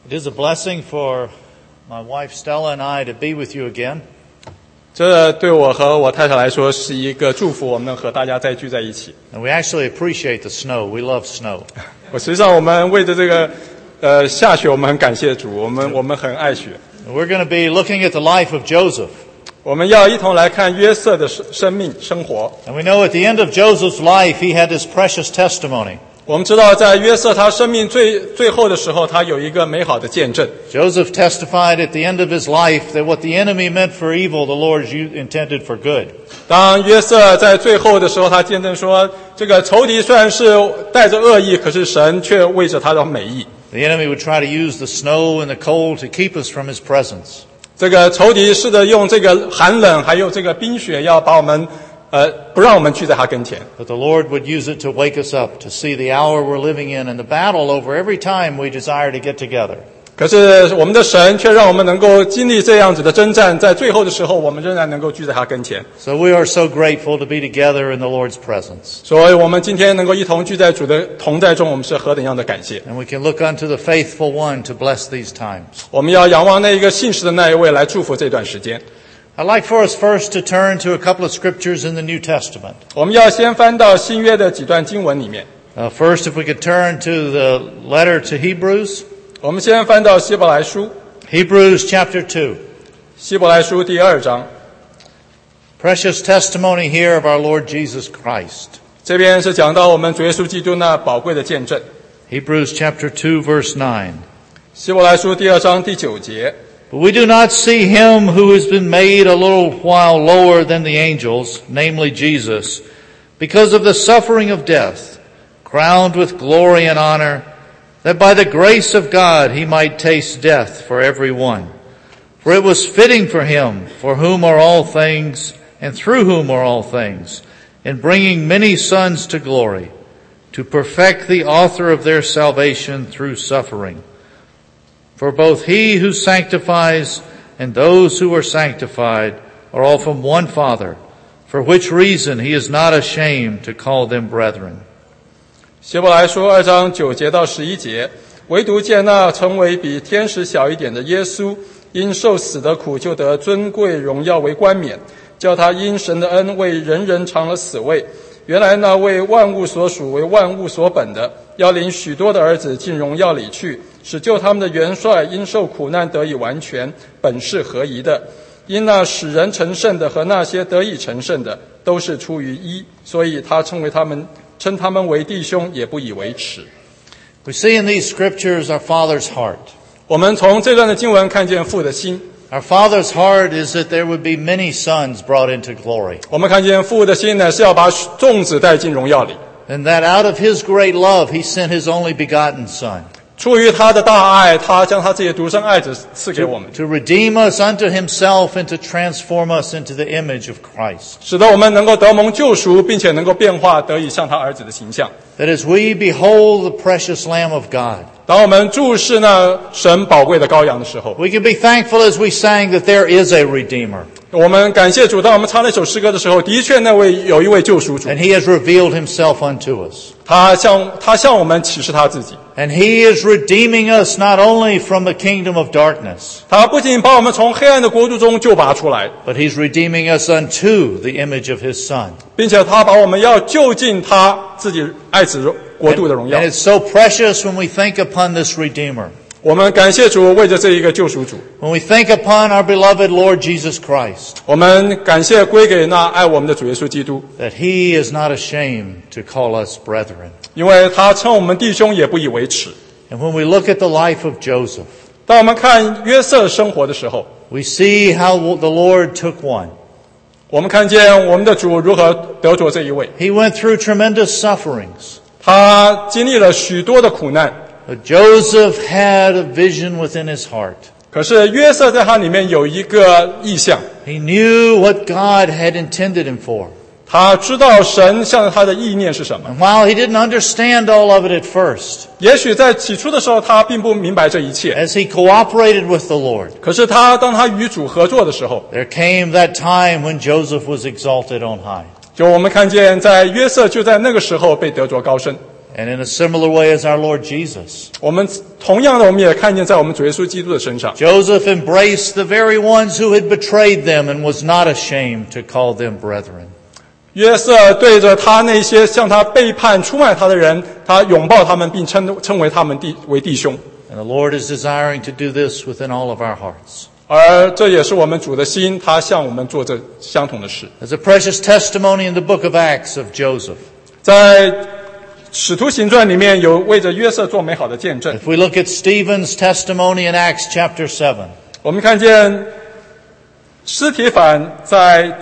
It is a blessing for my wife Stella and I to be with you again. 这对我和我太太来说是一个祝福，我们能和大家再聚在一起。 And we actually appreciate the snow. We love snow. 实际上我们为着这个下雪，我们很感谢主，我们很爱雪。 We're going to be looking at the life of Joseph. 我们要一同来看约瑟的生命生活。 And we know at the end of Joseph's life, he had his precious testimony. 我们知道，在约瑟他生命最后的时候，他有一个美好的见证。 Joseph testified at the end of his life that what the enemy meant for evil, the Lord intended for good. 当约瑟在最后的时候，他见证说，这个仇敌虽然是带着恶意，可是神却为着他的美意。 The enemy would try to use the snow and the cold to keep us from his presence. 这个仇敌试着用这个寒冷，还有这个冰雪，要把我们不让我们聚在他跟前。 But the Lord would use it to wake us up, to see the hour we're living in and the battle over every time we desire to get together. 可是我们的神却让我们能够经历这样子的征战，在最后的时候，我们仍然能够聚在他跟前。 So we are so grateful to be together in the Lord's presence. 所以我们今天能够一同聚在主的同在中，我们是何等样的感谢。 And we can look unto the faithful one to bless these times. 我们要仰望那一个信实的那一位来祝福这段时间。 I'd like for us first to turn to a couple of scriptures in the New Testament. 我们要先翻到新约的几段经文里面。 First, if we could turn to the letter to Hebrews. 我们先翻到希伯来书。 Hebrews chapter 2. 希伯来书第2章。 Precious testimony here of our Lord Jesus Christ. 这边是讲到我们主耶稣基督那宝贵的见证。 Hebrews chapter 2 verse 9. 希伯来书第2章第9节。 But we do not see him who has been made a little while lower than the angels, namely Jesus, because of the suffering of death, crowned with glory and honor, that by the grace of God he might taste death for every one. For it was fitting for him, for whom are all things, and through whom are all things, in bringing many sons to glory, to perfect the author of their salvation through suffering. For both he who sanctifies and those who are sanctified are all from one Father, for which reason he is not ashamed to call them brethren. 希伯来书2章9节到11节，唯独见那成为比天使小一点的耶稣，因受死的苦，就得尊贵荣耀为冠冕，叫他因神的恩为人人尝了死味。原来那为万物所属，为万物所本的，要领许多的儿子进荣耀里去，使救他们的元帅因受苦难得以完全，本是合宜的。因那使人成圣的和那些得以成圣的，都是出于一，所以他称他们为弟兄，也不以为耻。 We see in these scriptures our Father's heart. 我们从这段的经文看见父的心。 Our Father's heart is that there would be many sons brought into glory. 我们看见父的心呢，是要把众子带进荣耀里。 And that out of his great love, he sent his only begotten Son. 出于他的大爱，他将他自己的独生爱子赐给我们， To redeem us unto himself and to transform us into the image of Christ. 使得我们能够得蒙救赎，并且能够变化，得以像他儿子的形象。 That as we behold the precious Lamb of God, 当我们注视那神宝贵的羔羊的时候， we can be thankful as we sang that there is a Redeemer. 我们感谢主。当我们唱那首诗歌的时候，的确有一位救赎主， And he has revealed himself unto us. 他向我们启示他自己。 And he is redeeming us not only from the kingdom of darkness, 他不仅把我们从黑暗的国度中救拔出来， but he's redeeming us unto the image of his Son. 并且他把我们要救进他自己爱子国度的荣耀。 And it's so precious when we think upon this Redeemer. 我们感谢主，为着这一个救赎主。 When we think upon our beloved Lord Jesus Christ, 我们感谢归给那爱我们的主耶稣基督， that he is not ashamed to call us brethren. 因为他称我们弟兄，也不以为耻。 And when we look at the life of Joseph, 当我们看约瑟生活的时候， we see how the Lord took one. 我们看见我们的主如何得着这一位。 He went through tremendous sufferings. 他经历了许多的苦难， But Joseph had a vision within his heart. 可是约瑟在他里面有一个意象， He knew what God had intended him for. 他知道神向他的意念是什么。 And while he didn't understand all of it at first, 也许在起初的时候他并不明白这一切， as he cooperated with the Lord, 可是当他与主合作的时候， there came that time when Joseph was exalted on high. 就我们看见在约瑟就在那个时候被得着高升。 And in a similar way as our Lord Jesus. 我们同样的，我们也看见在我们主耶稣基督的身上， Joseph embraced the very ones who had betrayed them and was not ashamed to call them brethren. 约瑟对着他那些向他背叛出卖他的人，他拥抱他们，并称为他们为弟兄。 And the Lord is desiring to do this within all of our hearts. 而这也是我们主的心，他向我们做这相同的事。 There's a precious testimony in the book of Acts of Joseph. 在使徒行传里面有为着约瑟做美好的见证。 If we look at Stephen's testimony in Acts chapter 7, 我们看见司提反在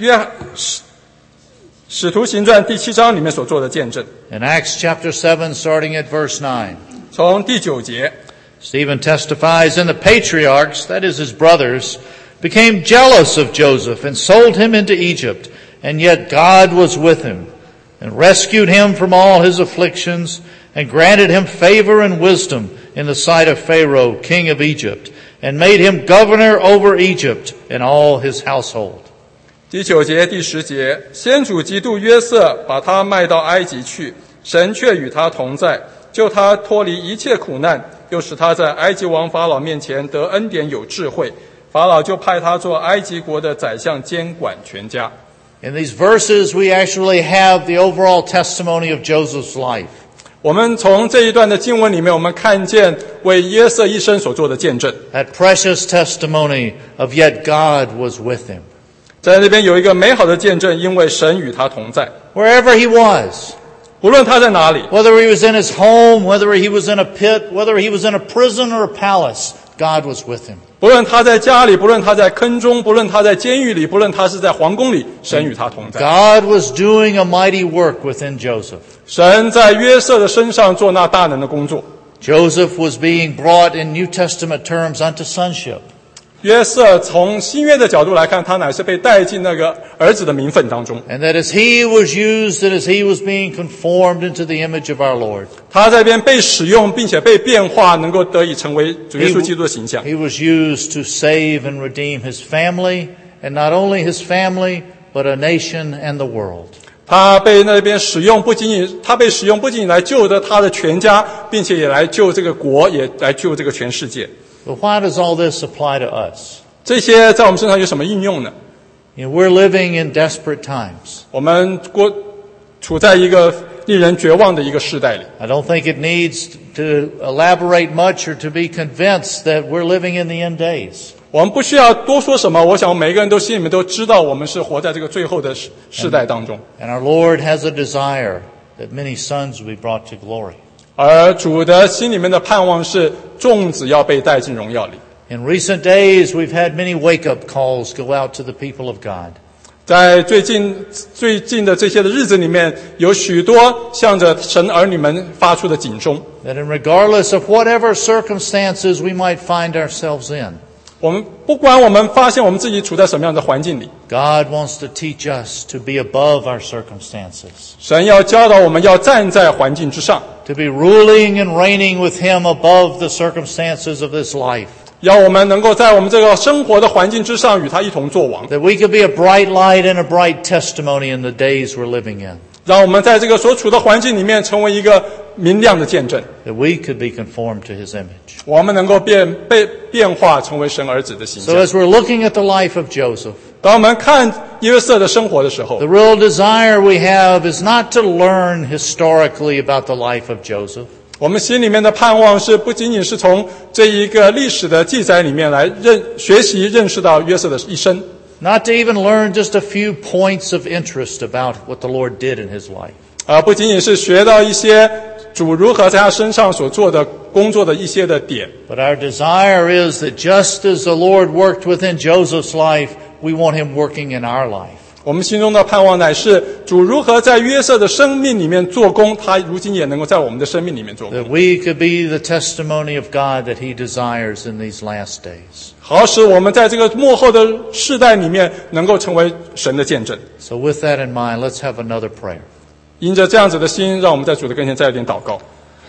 使徒行传第7章里面所做的见证。 in Acts chapter 7, starting at verse 9, 从第9节， Stephen testifies, and the patriarchs, that is his brothers, became jealous of Joseph and sold him into Egypt, and yet God was with him, and rescued him from all his afflictions, and granted him favor and wisdom in the sight of Pharaoh, king of Egypt, and made him governor over Egypt and all his household. 第9节、第10节，先主嫉妒约瑟，把他卖到埃及去，神却与他同在，救他脱离一切苦难，又使他在埃及王法老面前得恩典有智慧，法老就派他做埃及国的宰相，监管全家。 In these verses, we actually have the overall testimony of Joseph's life. 我们从这一段的经文里面，我们看见为约瑟一生所做的见证。 That precious testimony of yet God was with him. 在那边有一个美好的见证，因为神与他同在。 Wherever he was, 无论他在哪里， whether he was in his home, whether he was in a pit, whether he was in a prison or a palace, God was with him. 不论他在家里，不论他在坑中，不论他在监狱里，不论他是在皇宫里，神与他同在。 God was doing a mighty work within Joseph. 神在约瑟的身上做那大能的工作。 Joseph was being brought in New Testament terms unto sonship. 约瑟从新约的角度来看，他乃是被带进那个儿子的名分当中。 And that as he was used and as he was being conformed into the image of our Lord, 他在这边被使用，并且被变化，能够得以成为主耶稣基督的形象。 he was used to save and redeem his family, and not only his family, but a nation and the world. 他被那边使用，不仅仅来救得他的全家，并且也来救这个国，也来救这个全世界。 But why does all this apply to us? 这些在我们身上有什么应用呢？ You know, we're living in desperate times. 我们处在一个令人绝望的一个世代里。 I don't think it needs to elaborate much or to be convinced that we're living in the end days. 我们不需要多说什么，我想每个人都心里面都知道，我们是活在这个最后的世代当中。 And our Lord has a desire that many sons will be brought to glory. 而主的心里面的盼望是，众子要被带进荣耀里。 In recent days, we've had many wake-up calls go out to the people of God. 在最近的这些的日子里面，有许多向着神儿女们发出的警钟。 That regardless of whatever circumstances we might find ourselves in, 我们不管我们发现我们自己处在什么样的环境里， God wants to teach us to be above our circumstances, 神要教导我们要站在环境之上， to be ruling and reigning with Him above the circumstances of this life, 要我们能够在我们这个生活的环境之上与他一同作王， that we could be a bright light and a bright testimony in the days we're living in, 让我们在这个所处的环境里面成为一个明亮的见证， that we could be conformed to His image. 我们能够被变化成为神儿子的形 So 象。 as we're looking at the life of Joseph, 当我们看约瑟的生活的时候 the， real desire we have is not to learn historically about the life of Joseph, 我们心里面的盼望是不仅仅是从这一个历史的记载里面来学习认识到约瑟的一生， not to even learn just a few points of interest about what the Lord did in his life. 不仅仅是学到一些主如何在他身上所做的工作的一些的点， But our desire is that just as the Lord worked within Joseph's life, we want Him working in our life. 我们心中的盼望乃是主如何在约瑟的生命里面做工，他如今也能够在我们的生命里面做工， That we could be the testimony of God that He desires in these last days. 好使我们在这个末后的世代里面能够成为神的见证。 So with that in mind, let's have another prayer. 因着这样子的心，让我们在主的跟前再有点祷告。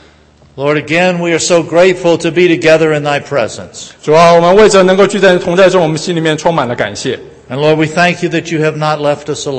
Lord, again, we are so grateful to be together in Thy presence. 主啊，我们为着能够聚在同在中，我们心里面充满了感谢。 And Lord, we thank You that You have not left us alone.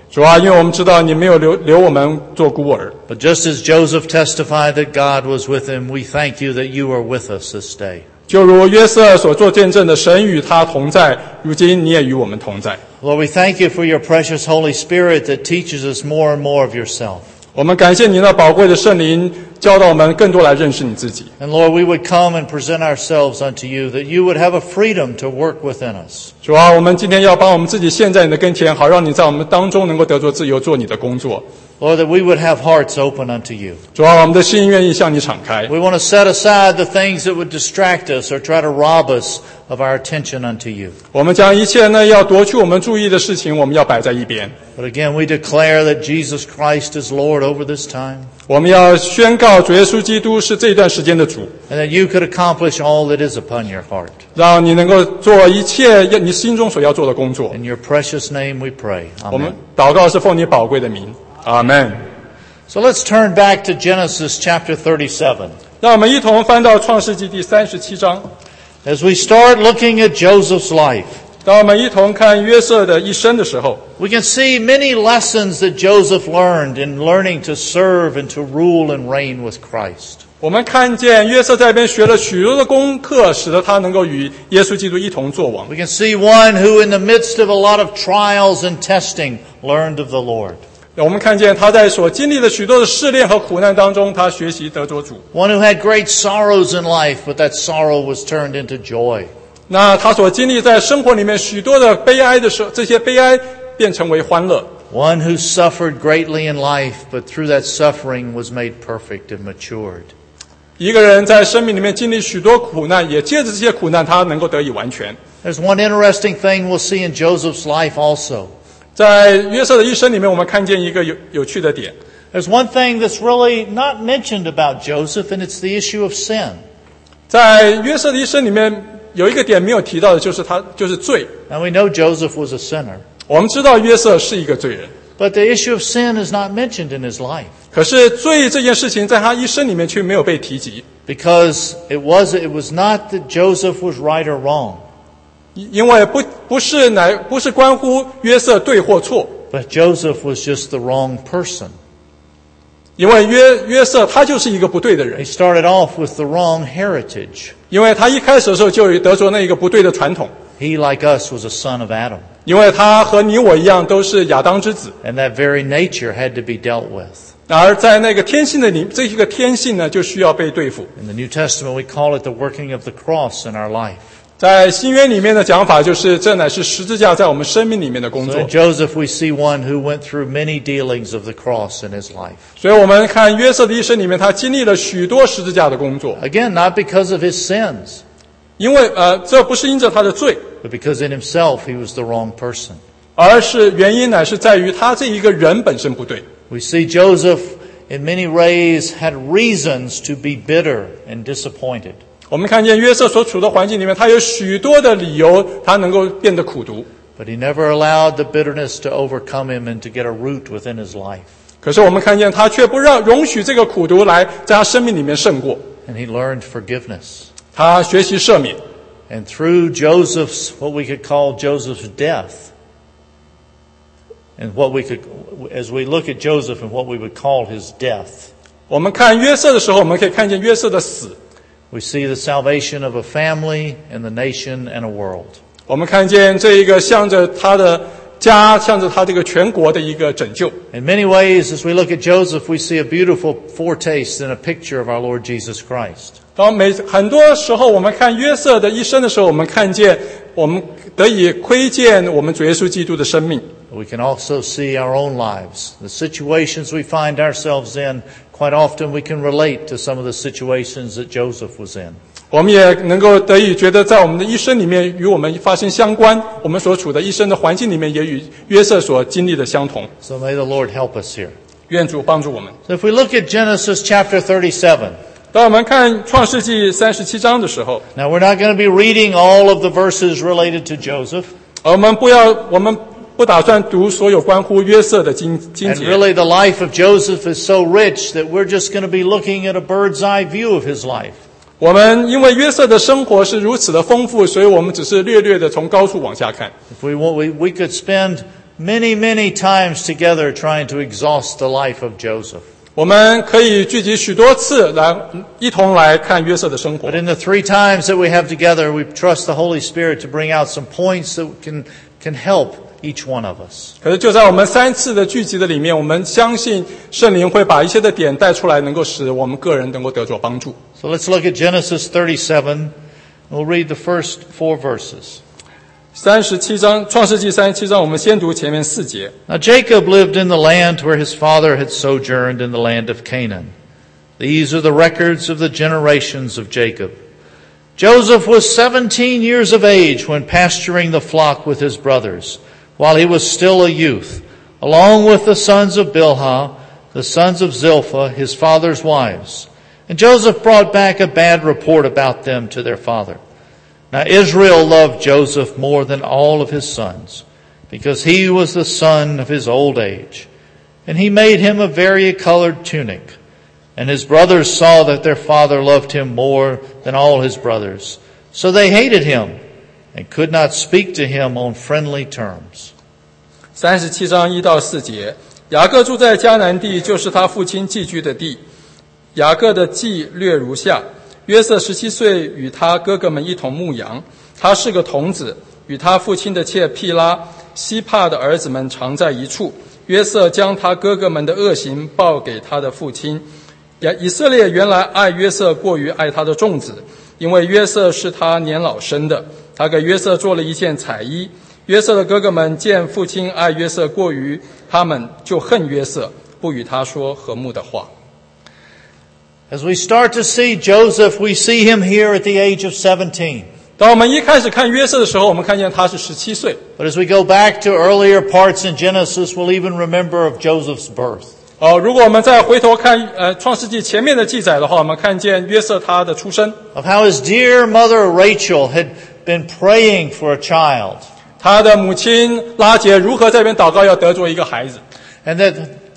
主啊，因为我们知道你没有留我们做孤儿， But just as Joseph testified that God was with him, we thank you that you are with us this day. 就如约瑟所做见证的，神与他同在，如今你也与我们同在。 Lord, we thank you for your precious Holy Spirit that teaches us more and more of yourself. 我们感谢您那宝贵的圣灵，教导我们更多来认识你自己。 And Lord, we would come and present ourselves unto you, that you would have a freedom to work within us. 主啊，我们今天要把我们自己献在你的跟前，好让你在我们当中能够得着自由，做你的工作。 Lord, that we would have hearts open unto you. 主啊，我们的心愿意向你敞开。 We want to set aside the things that would distract us or try to rob us of our attention unto you. 我们将一切呢要夺去我们注意的事情，我们要摆在一边。 But again, we declare that Jesus Christ is Lord over this time, 我们要宣告主耶稣基督是这一段时间的主， and that you could accomplish all that is upon your heart. 让你能够做一切你心中所要做的工作。 In your precious name we pray. 我们 Amen. 祷告是奉你宝贵的名，阿门。 So let's turn back to Genesis chapter 37. 让我们一同翻到创世纪第37章。 As we start looking at Joseph's life, 当我们一同看约瑟的一生的时候， we can see many lessons that Joseph learned in learning to serve and to rule and reign with Christ. 我们看见约瑟在这边学了许多的功课，使得他能够与耶稣基督一同作王。 We can see one who in the midst of a lot of trials and testing learned of the Lord. 我们看见他在所经历的许多的试炼和苦难当中，他学习得着主。 One who had great sorrows in life, but that sorrow was turned into joy. 那他所经历在生活里面许多的悲哀的时候，这些悲哀变成为欢乐。 One who suffered greatly in life, but through that suffering was made perfect and matured. 一个人在生命里面经历许多苦难，也借着这些苦难，他能够得以完全。 There's one interesting thing we'll see in Joseph's life also. 在约瑟的一生里面，我们看见一个有趣的点。 There's one thing that's really not mentioned about Joseph, and it's the issue of sin. 在约瑟的一生里面，有一个点没有提到的，就是罪。 Now we know Joseph was a sinner, 我们知道约瑟是一个罪人， but the issue of sin is not mentioned in his life 可是罪这件事情在他一生里面却没有被提及， because it was not that Joseph was right or wrong, 因为不是关乎约瑟对或错， but Joseph was just the wrong person. 因为约瑟他就是一个不对的人 He，started off with the wrong heritage. 因为他一开始的时候就得着那一个不对的传统， He, like us, was a son of Adam, 因为他和你我一样都是亚当之子， and that very nature had to be dealt with. 而在那个天性的这一个天性呢，就需要被对付。 In the New Testament, we call it the working of the cross in our life. 在新约里面的讲法就是，这乃是十字架在我们生命里面的工 So 作 in。Joseph, we see one who went through many dealings of the cross in his life. 所以我们看约瑟的一生里面，他经历了许多十字架的工作， Again, not because of his sins, 因为这不是因着他的罪， but because in himself he was the wrong person. 而是原因乃是在于他这一个人本身不对。 We see Joseph, in many ways, had reasons to be bitter and disappointed. 我们看见约瑟所处的环境里面，他有许多的理由，他能够变得苦毒。 But he never allowed the bitterness to overcome him and to get a root within his life. 可是我们看见他却不容许这个苦毒来在他生命里面胜过， And he learned forgiveness. 他学习赦免。 And through Joseph's, what we could call Joseph's death, and as we look at Joseph and what we would call his death, 我们看约瑟的时候，我们可以看见约瑟的死， we see the salvation of a family and the nation and a world. 我们看见这一个向着他的家，向着他这个全国的一个拯救。 In many ways, as we look at Joseph, we see a beautiful foretaste and a picture of our Lord Jesus Christ. 当很多时候我们看约瑟的一生的时候，我们看见我们得以窥见我们主耶稣基督的生命。 We can also see our own lives. The situations we find ourselves in, quite often we can relate to some of the situations that Joseph was in. 我们也能够得以觉得在我们的一生里面与我们发生相关，我们所处的一生的环境里面也与约瑟所经历的相同。 So may the Lord help us here. 愿主帮助我们。 So if we look at Genesis chapter 37, 当我们看创世纪37章的时候， now we're not going to be reading all of the verses related to Joseph. 我们不打算读所有关乎约瑟的经 And 节。 really the life of Joseph is so rich that we're just going to be looking at a bird's eye view of his life. 我们因为约瑟的生活是如此的丰富，所以我们只是略略的从高处往下看。 If we want, we could spend many, many times together trying to exhaust the life of Joseph. 我们可以聚集许多次来一同来看约瑟的生活。 But in the 3 times that we have together, we trust the Holy Spirit to bring out some points that can help each one of us. 可是就在我们3次的聚集的里面，我们相信圣灵会把一些的点带出来，能够使我们个人能够得着帮助。 So let's look at Genesis 37. We'll read the first 4 verses. 37章，创世纪37章，我们先读前面4节。 Now Jacob lived in the land where his father had sojourned in the land of Canaan. These are the records of the generations of Jacob. Joseph was 17 years of age when pasturing the flock with his brothers, while he was still a youth, along with the sons of Bilhah, the sons of Zilpah, his father's wives. And Joseph brought back a bad report about them to their father. Now Israel loved Joseph more than all of his sons, because he was the son of his old age. And he made him a varicolored tunic. And his brothers saw that their father loved him more than all his brothers. So they hated him and could not speak to him on friendly terms. 37章1到4节，雅各住在迦南地，就是他父亲寄居的地。雅各的记略如下：约瑟17岁，与他哥哥们一同牧羊。他是个童子，与他父亲的妾毗拉、西帕的儿子们常在一处。约瑟将他哥哥们的恶行报给他的父亲。以色列原来爱约瑟过于爱他的众子，因为约瑟是他年老生的。他给约瑟做了一件彩衣。约瑟的哥哥们见父亲爱约瑟过于他们，就恨约瑟，不与他说和睦的话。 As we start to see Joseph, we see him here at the age of 17. 当我们一开始看约瑟的时候，我们看见他是17岁。 But as we go back to earlier parts in Genesis, we'll even remember of Joseph's birth. 如果我们再回头看创世纪前面的记载的话，我们看见约瑟他的出生， Of how his dear mother Rachel had been praying for a child. 他的母亲拉结如何在这边祷告要得着一个孩子。 And that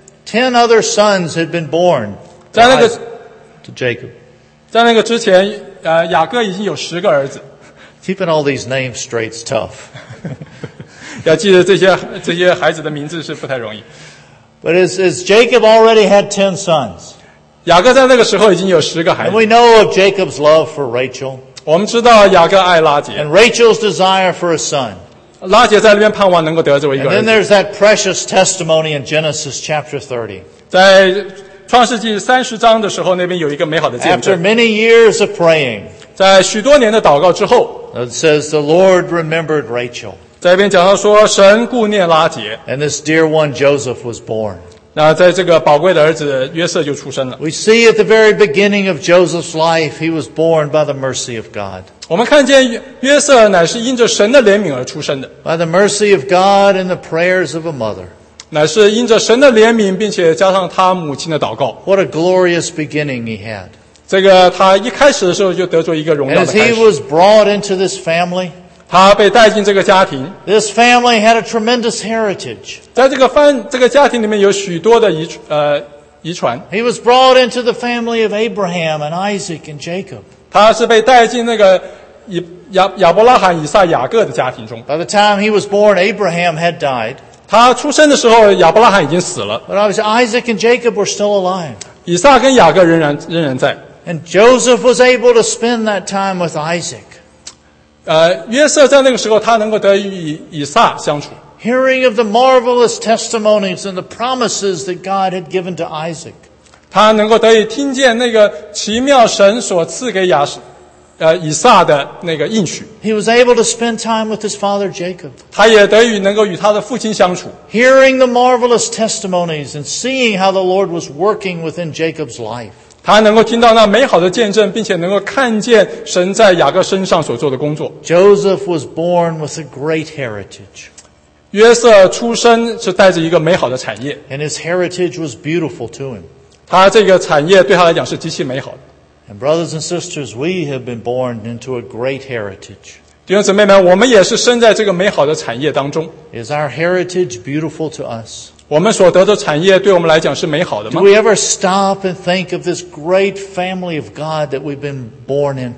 10 other sons had been born 在那个 to Jacob. 在那个之前，雅各已经有10个儿子。 Keeping all these names straight is tough. 要记得这些孩子的名字是不太容易。 But as Jacob already had 10 sons. 雅各在那个时候已经有10个孩 And 子。 we know of Jacob's love for Rachel 我们知道雅各爱拉结， and Rachel's desire for a son. 拉结在那边盼望能够得着一 And 个儿 then 子。 there's that precious testimony in Genesis chapter 30. 在创世纪30章的时候，那边有一个美好的见 After 证。 many years of praying, 在许多年的祷告之后， it says the Lord remembered Rachel. 在这边讲到说神顾念拉结， And this dear one Joseph was born. 那在这个宝贵的儿子约瑟就出生了。 We see at the very beginning of Joseph's life, he was born by the mercy of God. 我们看见约瑟乃是因着神的怜悯而出生的， By the mercy of God and the prayers of a mother. 乃是因着神的怜悯，并且加上他母亲的祷告。 What a glorious beginning he had. 这个他一开始的时候就得着一个荣 And 耀 as 的开 he 始。 was brought into this family, 他被带进这个家庭， this family had a tremendous heritage. 在这个家庭里面有许多的遗传。 He was brought into the family of Abraham and Isaac and Jacob. 他是被带进那个亚伯拉罕、以撒、雅各的家庭中。 By the time he was born, Abraham had died. 他出生的时候，亚伯拉罕已经死了， But obviously Isaac and Jacob were still alive. 以撒跟雅各仍然在。 And Joseph was able to spend that time with Isaac. 约瑟在那个时候，他能够得与以撒相处， Hearing of the marvelous testimonies and the promises that God had given to Isaac. 他能够得以听见那个奇妙神所赐给以撒的那个应许， He was able to spend time with his father Jacob. 他也得以能够与他的父亲相处。 Hearing the marvelous testimonies and seeing how the Lord was working within Jacob's life. 他能够听到那美好的见证，并且能够看见神在雅各身上所做的工作。 Joseph was born with a great heritage. 约瑟出生是带着一个美好的产业， And his heritage was beautiful to him. 他这个产业对他来讲是极其美好的。 And brothers and sisters, we have been born into a great heritage. 弟兄姊妹们，我们也是生在这个美好的产业当中。 Is our heritage beautiful to us? 我们所得的产业对我们来讲是美好的 Do 吗？ we ever stop and think of this great family of God that we've been born into?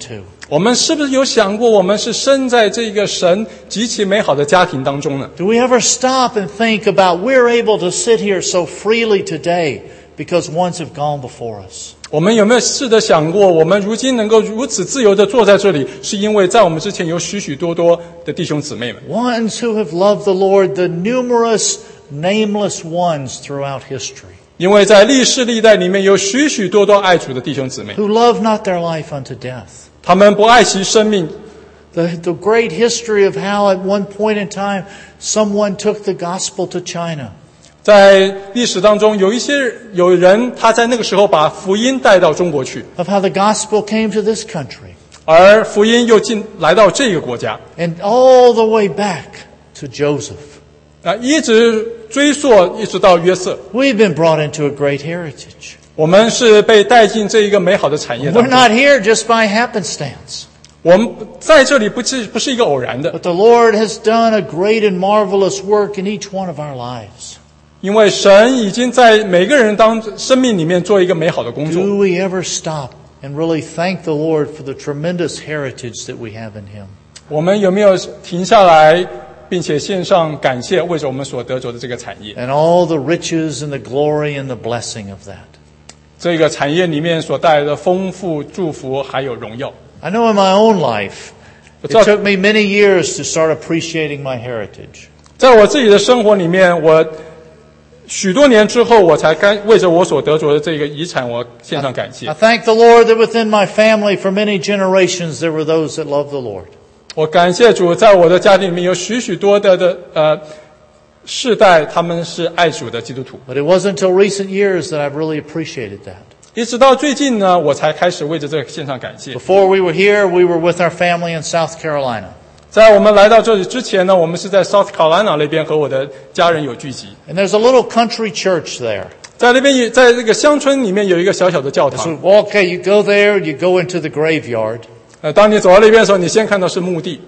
我们是不是有想过，我们是生在这个神极其美好的家庭当中呢？ Do we ever stop and think about we're able to sit here so freely today because ones have gone before us? 我们有没有试着想过，我们如今能够如此自由地坐在这里，是因为在我们之前有许许多多的弟兄姊妹们， Ones who have loved the Lord, the numerous nameless ones throughout history, 因为在历世历代里面有许许多多爱主的弟兄姊妹， who love not their life unto death. 他们不爱惜生命。 The great history of how at one point in time someone took the gospel to China. 在历史当中，有人他在那个时候把福音带到中国去， Of how the gospel came to this country 而福音又来到这个国家， and all the way back to Joseph. 一直追溯一直到约瑟。 We've been brought into a great heritage. 我们是被带进这一个美好的产业 We're 当中。 not here just by happenstance, 我们在这里不是一个偶然的， but the Lord has done a great and marvelous work in each one of our lives. 因为神已经在每个人生命里面做一个美好的工作。 Do we ever stop and really thank the Lord for the tremendous heritage that we have in Him? 我们有没有停下来，并且献上感谢，为着我们所得着的这个产业？ And all the riches and the glory and the blessing of that. 这个产业里面所带来的丰富、祝福还有荣耀。 I know in my own life, it took me many years to start appreciating my heritage. 在我自己的生活里面，我许多年之后，我才为着我所得着的这个遗产，我献上感谢 I。thank the Lord that within my family for many generations there were those that loved the Lord. 我感谢主，在我的家庭里面有许多的世代，他们是爱主的基督徒。 But it wasn't until recent years that I've really appreciated that. 一直到最近呢，我才开始为着这个献上感谢。 Before we were here, we were with our family in South Carolina. 在我们来到这里之前呢，我们是在 South Carolina 那边和我的家人有聚集。 And there's a little country church there. 在那边在这个乡村里面有一个小小的教 So, 堂。 okay, you go there, you go into the graveyard. 当你走到那边的时候，你先看到是墓地。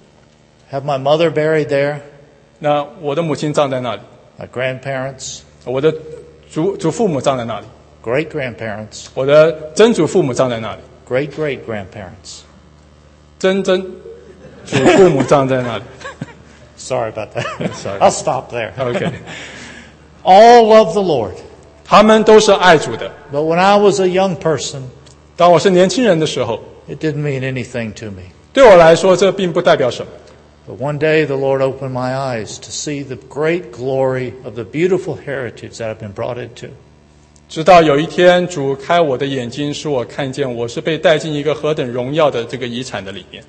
Have my mother buried there, 那我的母亲葬在那里， my grandparents, 我的祖父母葬在那里， great grandparents, 我的曾祖父母葬在那里， great great grandparents. 曾祖父母葬在那里。 Sorry about that. Sorry. I'll stop there. OK， All love the Lord. 他们都是爱主的。 But when I was a young person, 当我是年轻人的时候， it didn't mean anything to me. 对我来说这并不代表什么。 But one day the Lord opened my eyes to see the great glory of the beautiful heritage that I've been brought into. 直到有一天，主开我的眼睛，使我看见我是被带进一个何等荣耀的这个遗产的里面。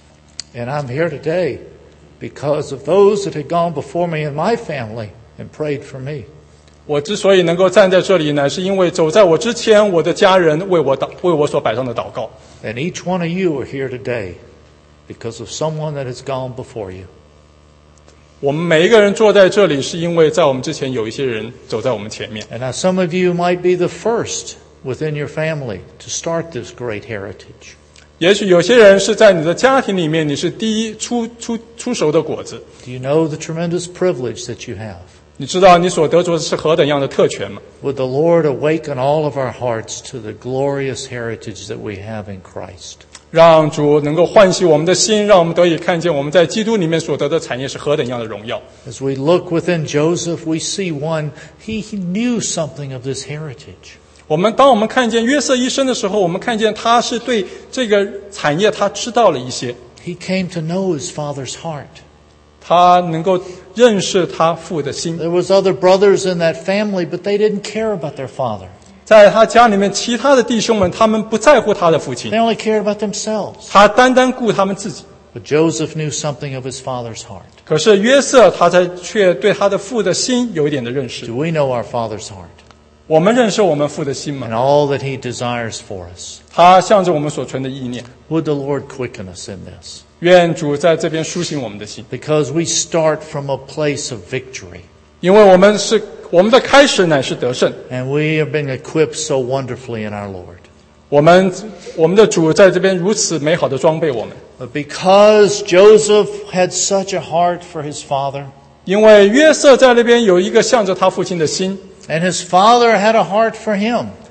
And I'm here today because of those that had gone before me in my family and prayed for me. 我之所以能够站在这里呢，是因为走在我之前，我的家人为我所摆上的祷告。 And each one of you are here today because of someone that has gone before you. 我们每一个人坐在这里，是因为在我们之前有一些人走在我们前面。 And now some of you might be the first within your family to start this great heritage. 也许有些人是在你的家庭里面，你是第一出熟的果子。 Do you know the tremendous privilege that you have? 你知道你所得着的是何等样的特权吗？ Would the Lord awaken all of our hearts to the glorious heritage that we have in Christ? 让主能够唤醒我们的心，让我们得以看见我们在基督里面所得的产业是何等样的荣耀。 As we look within Joseph, we see one, he knew something of this heritage. 当我们看见约瑟一生的时候，我们看见他是对这个产业他知道了一些， He came to know his father's heart. 他能够认识他父的心。 There was other brothers in that family, but they didn't care about their father. 在他家里面，其他的弟兄们他们不在乎他的父亲 They，only cared about themselves. 他单顾他们自己。 But Joseph knew something of his father's heart. 可是约瑟却对他的父的心有一点的认识。 Do we know our father's heart 我们认识我们父的心吗？ and all that he desires for us? 他向着我们所存的意念。 Would the Lord quicken us in this? 愿主在这边苏醒我们的心， Because we start from a place of victory. 因为我们的开始乃是得胜。 And we have been equipped so wonderfully in our Lord. 我们的主在这边如此美好的装备我们。 But because Joseph had such a heart for his father, 因为约瑟在那边有一个向着他父亲的心， and his father had a heart for him,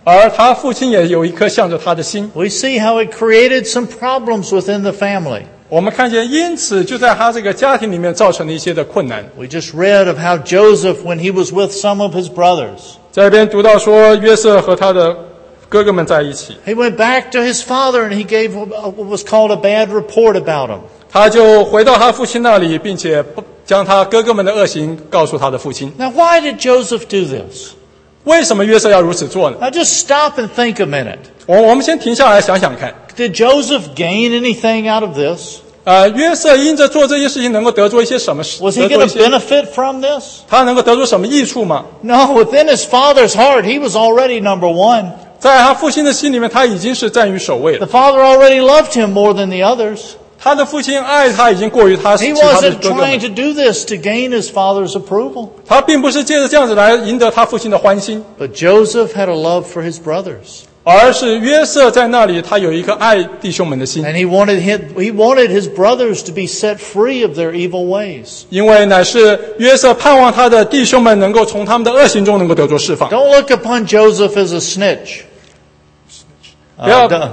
而他父亲也有一颗向着他的心。 We see how it created some problems within the family. 我们看见，因此就在他这个家庭里面造成了一些的困难。 We just read of how Joseph, when he was with some of his brothers, 在这边读到说，约瑟和他的哥哥们在一起， he went back to his father and he gave what was called a bad report about him. 他就回到他父亲那里，并且将他哥哥们的恶行告诉他的父亲。 Now, why did Joseph do this? 为什么约瑟要如此做呢？ Now, just stop and think a minute. 我们先停下来想想看。 Did Joseph gain anything out of this? 约瑟因着做这些事情，能够得着一些什么？ Was he going to benefit from this? 他能够得着什么益处吗？ No, within his father's heart, he was already number one. 在他父亲的心里面，他已经是占于首位了。 The father already loved him more than the others. 他的父亲爱他已经过于他 He 其他的 wasn't 哥哥 trying 们。 to do this to gain his father's approval. 他并不是借着这样子来赢得他父亲的欢心， But Joseph had a love for his brothers. 而是约瑟在那里，他有一颗爱弟兄们的心， And he wanted his brothers to be set free of their evil ways. 因为乃是约瑟盼望他的弟兄们能够从他们的恶行中能够得着释放。 Don't look upon Joseph as a snitch. 不要 Don't-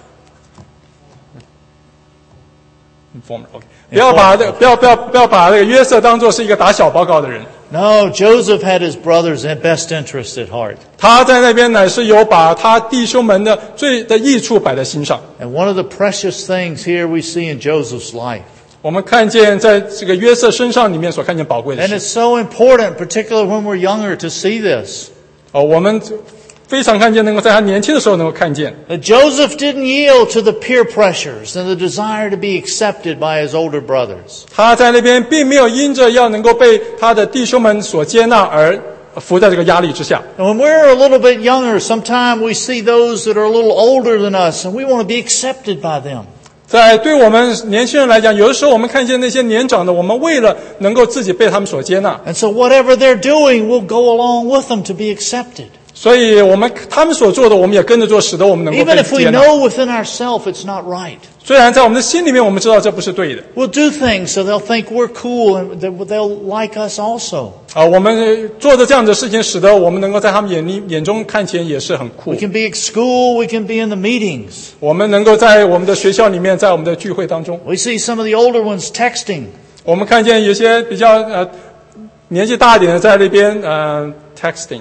不要把这个约瑟当作是一个打小报告的人。 No, Joseph had his brothers' best interest at heart. 他在那边乃是有把他弟兄们的最的益处摆在心上。 And one of the precious things here we see in Joseph's life. 我们看见在这个约瑟身上里面所看见宝贵的 And 事。 it's so important, particularly when we're younger, to see this. 我们非常看见能够在他年轻的时候能够看见， That Joseph didn't yield to the peer pressures and the desire to be accepted by his older brothers. 他在那边并没有因着要能够被他的弟兄们所接纳而伏在这个压力之下。 And when we're a little bit younger, sometimes we see those that are a little older than us and we want to be accepted by them. 在对我们年轻人来讲，有的时候我们看见那些年长的，我们为了能够自己被他们所接纳， And so whatever they're doing, we'll go along with them to be accepted. 所以他们所做的，我们也跟着做，使得我们能够 Even 被 if we 接纳。 know within ourselves it's not right. 虽然在我们的心里面，我们知道这不是对的 We'll do things so they'll think we're cool and they'll like us also. 我们做的这样的事情，使得我们能够在他们眼中看起来也是很酷 We。can be at school, we can be in the meetings. 我们能够在我们的学校里面，在我们的聚会当中， We see some of the older ones texting. 我们看见有些比较年纪大一点的在那边texting。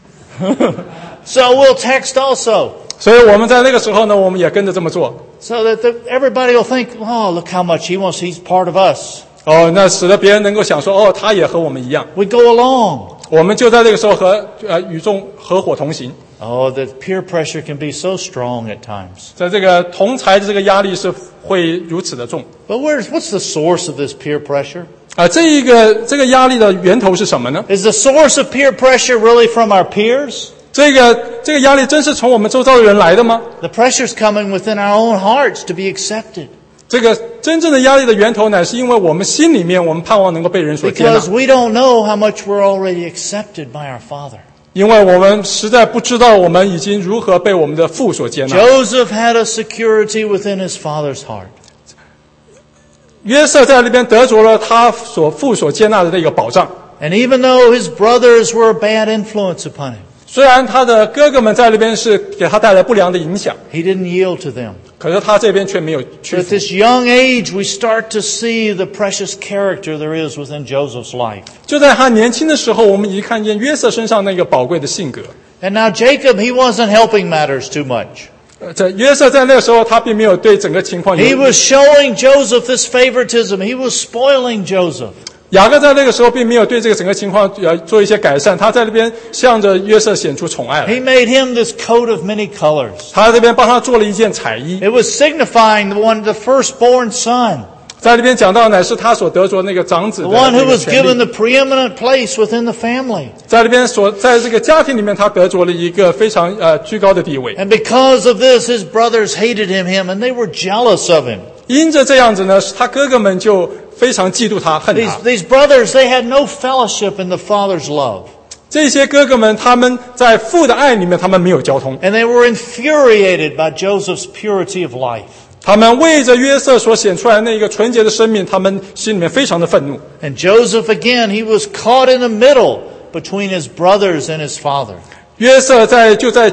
So we'll text also. 所以我们在那个时候呢，我们也跟着这么做。 So that everybody will think, oh, look how much he's part of us. 那使得别人能够想说，他也和我们一样。 We go along. 我们就在这个时候和与众合伙同行。 Oh, the peer pressure can be so strong at times. 在这个同才的这个压力是会如此的重。 But what's the source of this peer pressure? 这个压力的源头是什么呢？ Is the source of peer pressure really from our peers? 这个压力真是从我们周遭的人来的吗？ The pressure's coming within our own hearts to be accepted. 这个真正的压力的源头乃是因为我们心里面，我们盼望能够被人所接纳， Because we don't know how much we're already accepted by our Father. 因为我们实在不知道我们已经如何被我们的父所接纳。 Joseph had a security within his father's heart. 约瑟在那边得着了他父所接纳的这个保障， And even though his brothers were a bad influence upon him, 虽然他的哥哥们在那边是给他带来不良的影响， he didn't yield to them. 可是他这边却没有屈 At 服。 this young age, we start to see the precious character there is within Joseph's life. 就在他年轻的时候，我们已经看见约瑟身上那个宝贵的性格。 And now Jacob, he wasn't helping matters too much. 在约瑟在那个时候，他并没有对整个情况 He 有。 was showing Joseph this favoritism. He was spoiling Joseph. 雅各在那个时候并没有对这个整个情况做一些改善，他在那边向着约瑟显出宠爱来。 He made him this coat of many colors. 他这边帮他做了一件彩衣， It was signifying the firstborn son, 在那边讲到乃是他所得着那个长子的 the one 那 who 个 was 权 given 利， the preeminent place within the family. 在那边在这个家庭里面，他得着了一个非常居高的地位。 And because of this, his brothers hated him and they were jealous of him. 因着这样子呢，他哥哥们就非常嫉妒他，恨他。 These brothers, they had no fellowship in the Father's love. 这些哥哥们，他们在父的爱里面，他们没有交通， And they were infuriated by Joseph's purity of life. 他们为着约瑟所显出来那个纯洁的生命，他们心里面非常的愤怒。 And Joseph, again, he was caught in the middle between his brothers and his father. 约瑟就在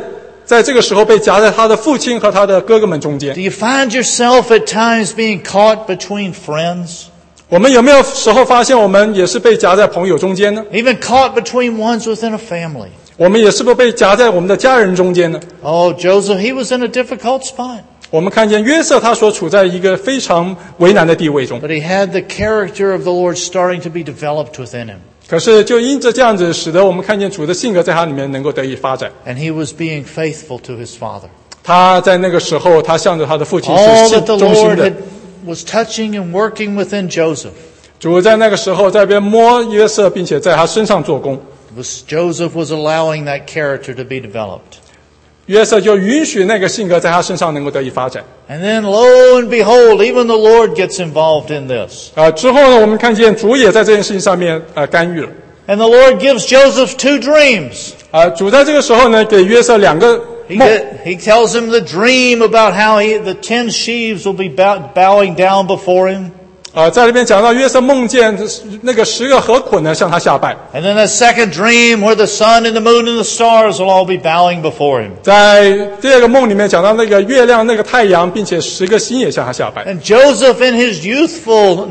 在这个时候被夹在他的父亲和他的哥哥们中间。 Do you find yourself at times being caught between friends? 我们有没有时候发现我们也是被夹在朋友中间呢？ Even caught between ones within a family? 我们也是不是被夹在我们的家人中间呢？ Oh, Joseph, he was in a difficult spot. 我们看见约瑟他所处在一个非常为难的地位中， But he had the character of the Lord starting to be developed within him. 可是就因着这样子，使得我们看见主的性格在他里面能够得以发展。 And he was being faithful to his father. 他在那个时候，他向着他的父亲 All 是 that the 忠心 Lord 的。 was touching and working within Joseph. 主在那个时候在那边摸约瑟，并且在他身上做工。 Joseph was allowing that character to be developed. 约瑟就允许那个性格在他身上能够得以发展。 And then lo and behold, even the Lord gets involved in this. 之后呢，我们看见主也在这件事情上面干预了。 And the Lord gives Joseph 2 dreams. 主在这个时候呢，给约瑟2个梦。 He tells him the dream about how the 10 sheaves will be bowing down before him. 在那边讲到约瑟梦见那个10个河捆呢向他下拜。 And then a second dream where the sun and the moon and the stars will all be bowing before him. 在第2个梦里面讲到那个月亮、那个太阳，并且10个星也向他下拜。 And Joseph, in his youthful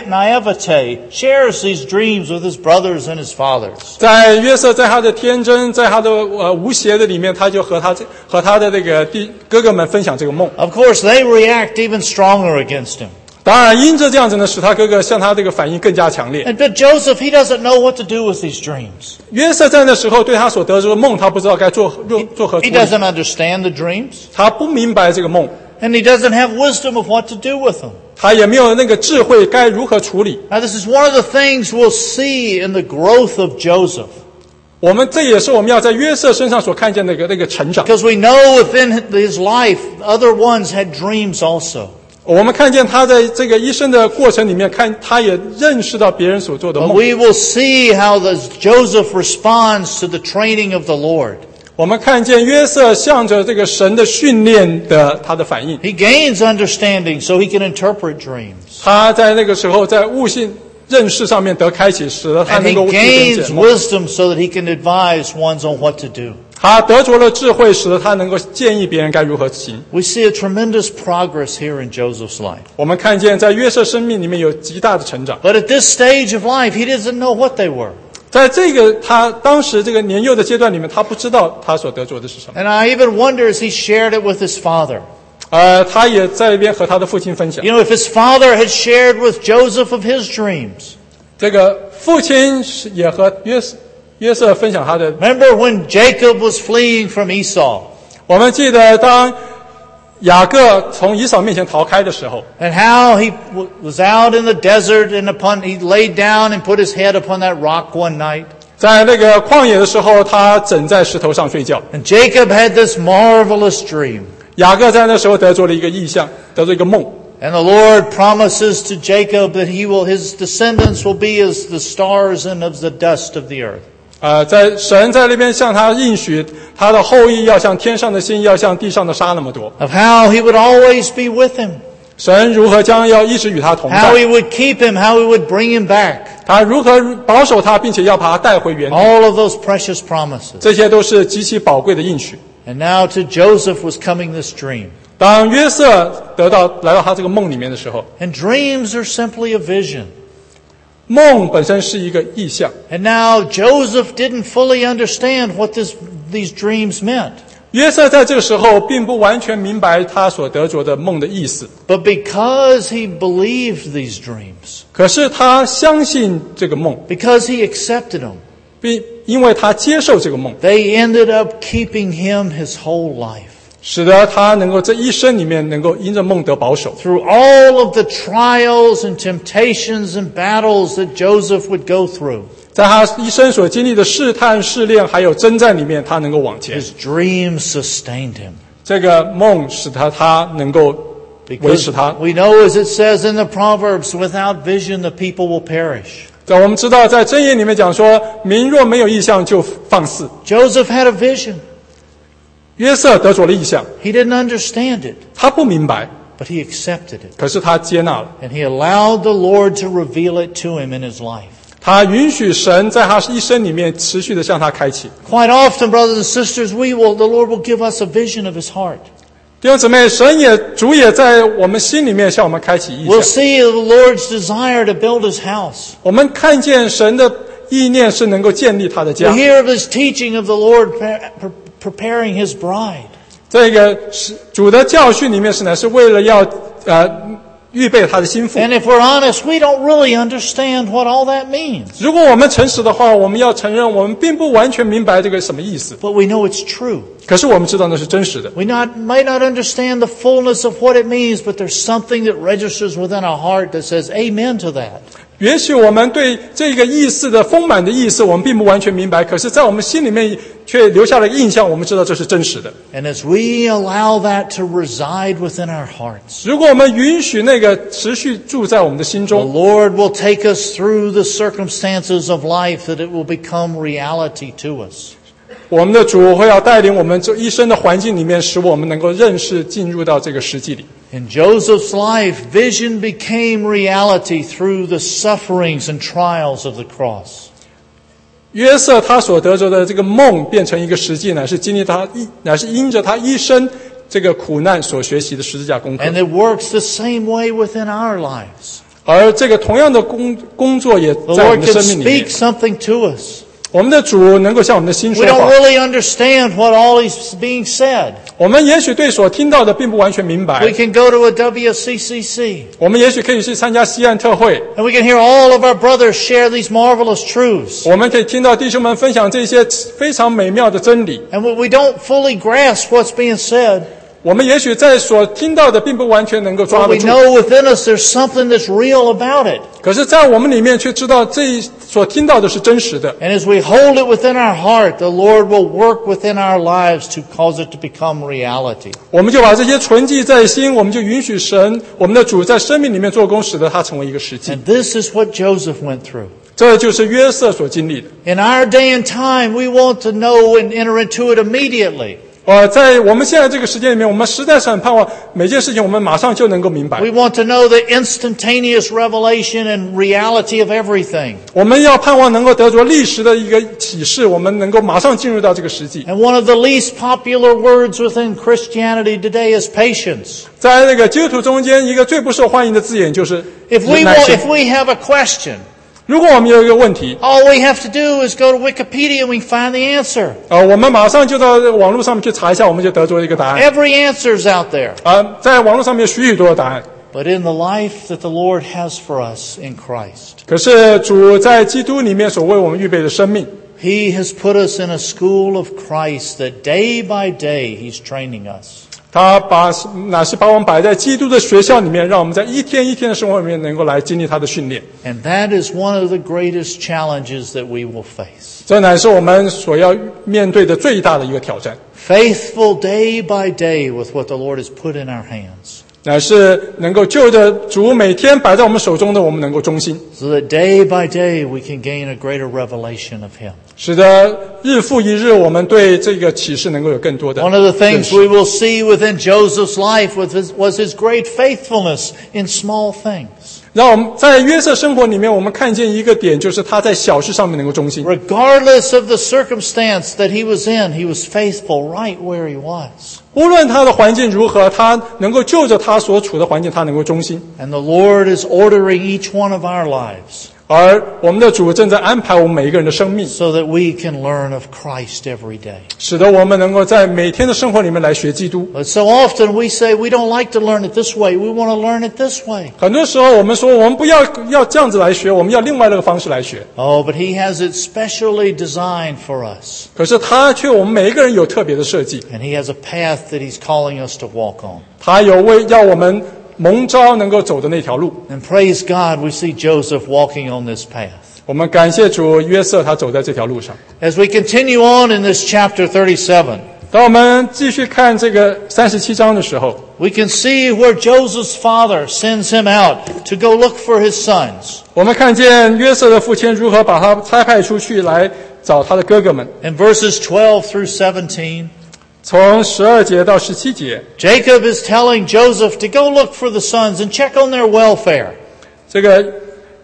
naivete, shares these dreams with his brothers and his fathers. 在约瑟在他的天真，在他的无邪的里面，他就和他的那个哥哥们分享这个梦。 Of course, they react even stronger against him. 当然，因着这样子呢，使他哥哥向他这个反应更加强烈。 But Joseph, he doesn't know what to do with these dreams. 约瑟在那时候对他所得这个梦，他不知道该作何处 He 理， doesn't understand the dreams. 他不明白这个梦， And he doesn't have wisdom of what to do with them. 他也没有那个智慧该如何处理。 Now, this is one of the things we'll see in the growth of Joseph. 这也是我们要在约瑟身上所看见的那个成长。 Because we know within his life, other ones had dreams also. 我们看见他在这个一生的过程里面，他也认识到别人所做的 But 梦。 we will see how Joseph responds to the training of the Lord. 我们看见约瑟向着这个神的训练的他的反应。 He gains understanding so he can interpret dreams. 他在那个时候在悟性认识上面得开启，使得他 And 能 he 够解 gains 梦。 wisdom so that he can advise ones on what to do. 他得着了智慧，使得他能够建议别人该如何行。 We see a tremendous progress here in Joseph's life. 我们看见在约瑟生命里面有极大的成长。 But at this stage of life, he doesn't know what they were. 在这个他当时这个年幼的阶段里面，他不知道他所得着的是什么。 And I even wonder as he shared it with his father. 他也在一边和他的父亲分享。 You know, if his father had shared with Joseph of his dreams. 这个父亲也和约瑟分享他的。 Remember when Jacob was fleeing from Esau? 我们记得当雅各从以扫面前逃开的时候， And how he was out in the desert and he laid down and put his head upon that rock one night. 在那个旷野的时候，他枕在石头上睡觉。 And Jacob had this marvelous dream. 雅各在那时候得着了一个异象，得着一个梦。 And the Lord promises to Jacob that his descendants will be as the stars and as the dust of the earth. 神在那边向他应许，他的后裔要像天上的星，要像地上的沙那么多。 Of how he would always be with him. 神如何将要一直与他同 How 在， he would keep him, how he would bring him back. 他如何保守他，并且要把他带回原地， All of those precious promises. 这些都是极其宝贵的应许。 And now to Joseph was coming this dream. 当约瑟来到他这个梦里面的时候， And dreams are simply a vision. 梦本身是一个意象。 And now Joseph didn't fully understand what these dreams meant. 约瑟在这个时候并不完全明白他所得着的梦的意思， But because he believed these dreams, 可是他相信这个梦， because he accepted them, 并因为他接受这个梦， they ended up keeping him his whole life. 使得他能够这一生里面能够因着梦得保守。 Through all of the trials and temptations and battles that Joseph would go through, 在他一生所经历的试探、试炼还有征战里面，他能够往前。 his dreams sustained him. 这个梦使他能够维持 Because 他。 we know, as it says in the Proverbs, without vision the people will perish. 在我们知道，在箴言里面讲说，民若没有意象就放肆。 Joseph had a vision. 约瑟得着了意象， He didn't understand it, 他不明白， but he accepted it. 可是他接纳了， And he allowed the Lord to reveal it to him in his life. 他允许神在他一生里面持续的向他开启。 Quite often, brothers and sisters, the Lord will give us a vision of His heart. 弟兄姊妹，主也在我们心里面向我们开启意 We'll 象。 see the Lord's desire to build His house. 我们看见神的意念是能够建立他的 We 家。 hear of His teaching of the Lord preparing His bride. 这个主的教训里面是为了要预备他的心腹。 And if we're honest, we don't really understand what all that means. 如果我们诚实的话，我们要承认我们并不完全明白这个什么意思， But we know it's true. 可是我们知道那是真实的。 We might not understand the fullness of what it means, but there's something that registers within our heart that says amen to that. 也许我们对这个意思的丰满的意思，我们并不完全明白，可是在我们心里面却留下了印象，我们知道这是真实的。 And as we allow that to reside within our hearts, 如果我们允许那个持续住在我们的心 the 中， Lord will take us through the circumstances of life that it will become reality to us. 我们的主会要带领我们这一生的环境里面，使我们能够认识进入到这个实际里。 In Joseph's life, vision became reality through the sufferings and trials of the cross. 约瑟他所得着的这个梦变成一个实际，乃是因着他一生这个苦难所学习的十字架功课。 And it works the same way within our lives. 而这个同样的工作也 The 在我们 Lord 的 can 生命里面 speak。something to us. 我们的主能够向我们的心 We 说 don't 话。 really understand what all is being said. 我们也许对所听到的并不完全明白 We。can go to a WCCC 我们也许可以去参加西岸特会， and we can hear all of our brothers share these marvelous truths. 我们可以听到弟兄们分享这些非常美妙的真理。 And we don't fully grasp what's being said, 我们也许在所听到的并不完全能够抓 but 得 we 住， know within us there's something that's real about it. 可是在我们里面却知道所听到的是真实的。 And as we hold it within our heart, the Lord will work within our lives to cause it to become reality. 我们就把这些存记在心，我们就允许神，我们的主在生命里面做工，使得它成为一个实际。 And this is what Joseph went through. 这就是约瑟所经历的。 In our day and time, we want to know and enter into it immediately. 在我们现在这个时间里面，我们实在是很盼望每件事情我们马上就能够明白。 We want to know the instantaneous revelation and reality of everything. 我们要盼望能够得着历史的一个启示，我们能够马上进入到这个实际。 And one of the least popular words within Christianity today is patience. 在那个基督徒中间，一个最不受欢迎的字眼就是忍耐性。 If we have a question, 如果我们有一个问题， all we have to do is go to Wikipedia and we find the answer. 我们马上就到网络上面去查一下，我们就得着一个答案。 Every answer is out there. 在网络上面许多的答案。 But in the life that the Lord has for us in Christ, 可是主在基督里面所为我们预备的生命， He has put us in a school of Christ that day by day He's training us. 他乃是把我们摆在基督的学校里面，让我们在一天一天的生活里面能够来经历他的训练。 And that is one of the greatest challenges that we will face. 这乃是我们所要面对的最大的一个挑战， Faithful day by day with what the Lord has put in our hands. 乃是能够就着主每天摆在我们手中的，我们能够忠心， So that day by day we can gain a greater revelation of Him. 使得日复一日，我们对这个启示能够有更多的 One of the 认 things 识。 we will see within Joseph's life was his great faithfulness in small things. 让我们在约瑟生活里面，我们看见一个点，就是他在小事上面能够忠心。 Regardless of the circumstance that he was in, he was faithful right where he was. 无论他的环境如何，他能够就着他所处的环境，他能够忠心。 And the Lord is ordering each one of our lives 而我们的主正在安排我们每一个人的生命， so that we can learn of Christ every day. 使得我们能够在每天的生活里面来学基督。 But so often we say we don't like to learn it this way. We want to learn it this way. 很多时候我们说我们不要这样子来学，我们要另外一个方式来学。 Oh, but He has it specially designed for us. 可是他却我们每一个人有特别的设计， And He has a path that He's calling us to walk on. 他有要我们蒙召能够走的那条路。 And praise God, we see Joseph walking on this path. 我们感谢主，约瑟他走在这条路上。 As we continue on in this chapter 37, 当我们继续看这个37章的时候， we can see where Joseph's father sends him out to go look for his sons. 我们看见约瑟的父亲如何把他差派出去来找他的哥哥们。 In verses 12 through 17, 从12节到17节， Jacob is telling Joseph to go look for the sons and check on their welfare. 这个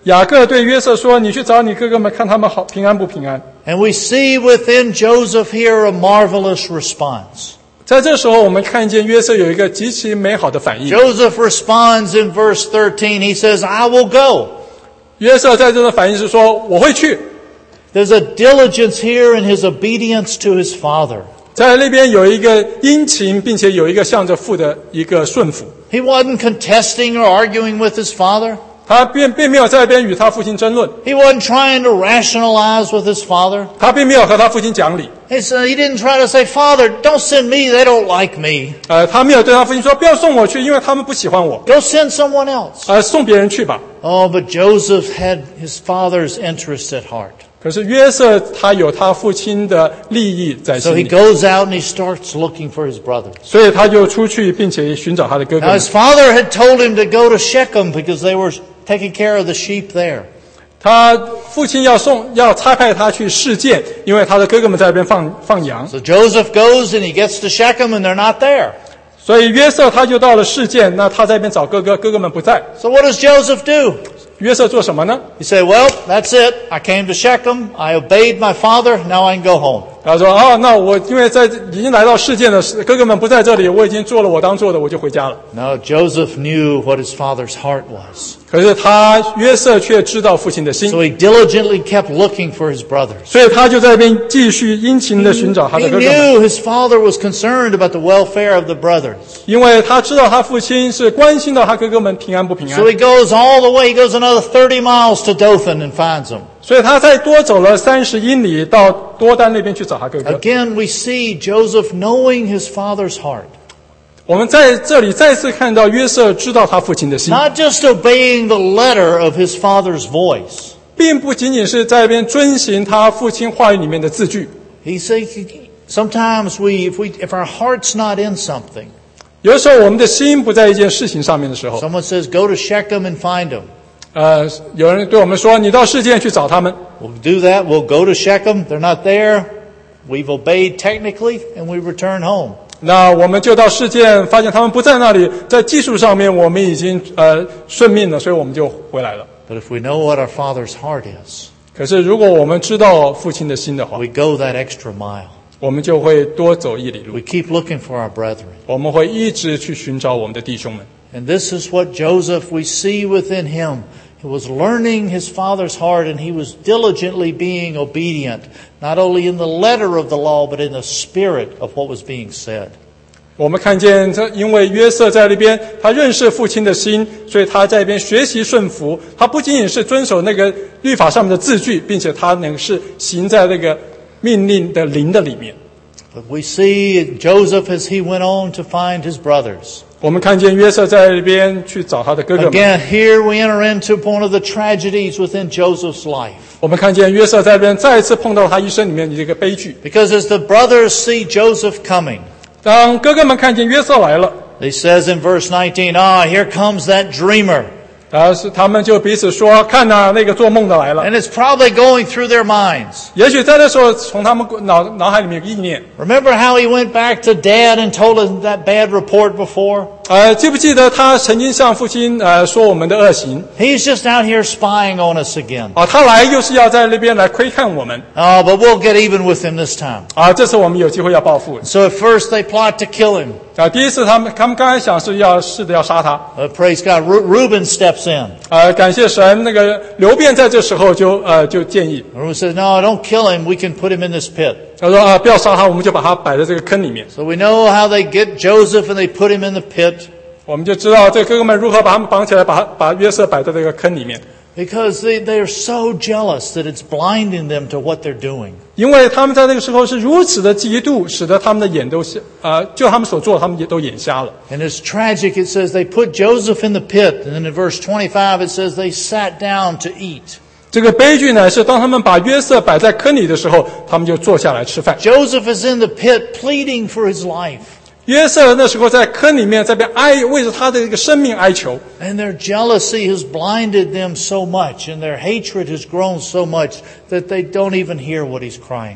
雅各对约瑟说：“你去找你哥哥们，看他们好平安不平安。” And we see within Joseph here a marvelous response. 在这时候，我们看见约瑟有一个极其美好的反应。 Joseph responds in verse 13. He says, I will go. 约瑟在这的反应是说：“我会去。” There's a diligence here in his obedience to his father. 在那边有一个殷勤，并且有一个向着父的一个顺服。 He wasn't contesting or arguing with his father. 他并没有在那边与他父亲争论， He wasn't trying to rationalize with his father. 他并没有和他父亲讲理。 He didn't try to say, Father, don't send me. They don't like me. 他没有对他父亲说：“不要送我去，因为他们不喜欢我。” Go send someone else. 送别人去吧。 Oh, but Joseph had his father's interest at heart. 可是约瑟他有他父亲的利益在 So 心 he 里， goes out and he starts looking for his brothers. 所以他就出去，并且寻找他的哥哥 Now 们。 his father had told him to go to Shechem because they were taking care of the sheep there. 他父亲要差派他去示剑，因为他的哥哥们在那边放羊， So Joseph goes and he gets to Shechem and they're not there. 所以约瑟他就到了示剑，那他在那边找哥哥，哥哥们不在。 So what does Joseph do? 约瑟做什么呢？ He said, well, that's it. I came to Shechem. I obeyed my father. Now I can go home. 他说：“那我因为已经来到示剑了，哥哥们不在这里，我已经做了我当做的，我就回家了。” No, Joseph knew what his father's heart was. 可是约瑟却知道父亲的心， So he diligently kept looking for his brothers. 所以他就在那边继续殷勤的寻找他 He 的哥哥们， knew his father was concerned about the welfare of the brothers. 因为他知道他父亲是关心到他哥哥们平安不平安 So，he goes all the way. He goes another 30 miles to Dothan and finds them. 所以他再多走了30英里到多丹那边去找他哥哥。 Again, we see Joseph knowing his father's heart. 我们在这里再次看到约瑟知道他父亲的心， Not just obeying the letter of his father's voice. 并不仅仅是在那边遵行他父亲话语里面的字句。 He says sometimes if our heart's not in something, 有时候我们的心不在一件事情上面的时候， someone says, go to Shechem and find them. 有人对我们说：“你到示剑去找他们。” We'll do that. We'll go to Shechem. They're not there. We've obeyed technically, and we return home. 那我们就到示剑，发现他们不在那里，在技术上面我们已经顺命了，所以我们就回来了。 But if we know what our Father's heart is, 可是如果我们知道父亲的心的话， we go that extra mile. 我们就会多走1里路 We，keep looking for our brethren. 我们会一直去寻找我们的弟兄们。 And this is what Joseph, we see within him. He was learning his father's heart, and he was diligently being obedient, not only in the letter of the law, but in the spirit of what was being said. 我们看见因为约瑟在那边，他认识父亲的心，所以他在那边学习顺服。他不仅仅是遵守那个律法上面的字句，并且他能是行在那个命令的灵的里面。 But we see Joseph as he went on to find his brothers. 我们看见约瑟在那边去找他的哥哥们。 Again, here we enter into one of the tragedies within Joseph's life. 我们看见约瑟在那边再一次碰到他一生里面的一个悲剧。 Because as the brothers see Joseph coming, 当哥哥们看见约瑟来了， they says in verse 19, here comes that dreamer. 他们就彼此说：“看呐，那个做梦的来了。” And it's probably going through their minds. 也许在那时候，从他们脑海里面有意念。 Remember how he went back to Dad and told him that bad report before? 记不记得他曾经向父亲说我们的恶行？ He's just out here spying on us again. 他来又是要在那边来窥看我们。 But we'll get even with him this time. 这次我们有机会要报复。 So at first they plot to kill him. 第一次他们刚才想是要杀他。 Praise God. Reuben steps in. 感谢神，那个刘辩在这时候就建议。 Reuben says, no, don't kill him. We can put him in this pit. 他说不要杀他，我们就把他摆在这个坑里面。 So we know how they get Joseph and they put him in the pit. 我们就知道这哥哥们如何把他们绑起来，把约瑟摆在这个坑里面。 Because they're so jealous that it's blinding them to what they're doing. 因为他们在那个时候是如此的嫉妒，使得他们的眼都就他们所做，他们也都眼瞎了。 And it's tragic. It says they put Joseph in the pit. And then in verse 25 it says they sat down to eat. 这个悲剧呢，是当他们把约瑟摆在坑里的时候，他们就坐下来吃饭。 Joseph is in the pit pleading for his life. 约瑟那时候在坑里面，在被为着他的一个生命哀求。 And their jealousy has blinded them so much, and their hatred has grown so much that they don't even hear what he's crying for.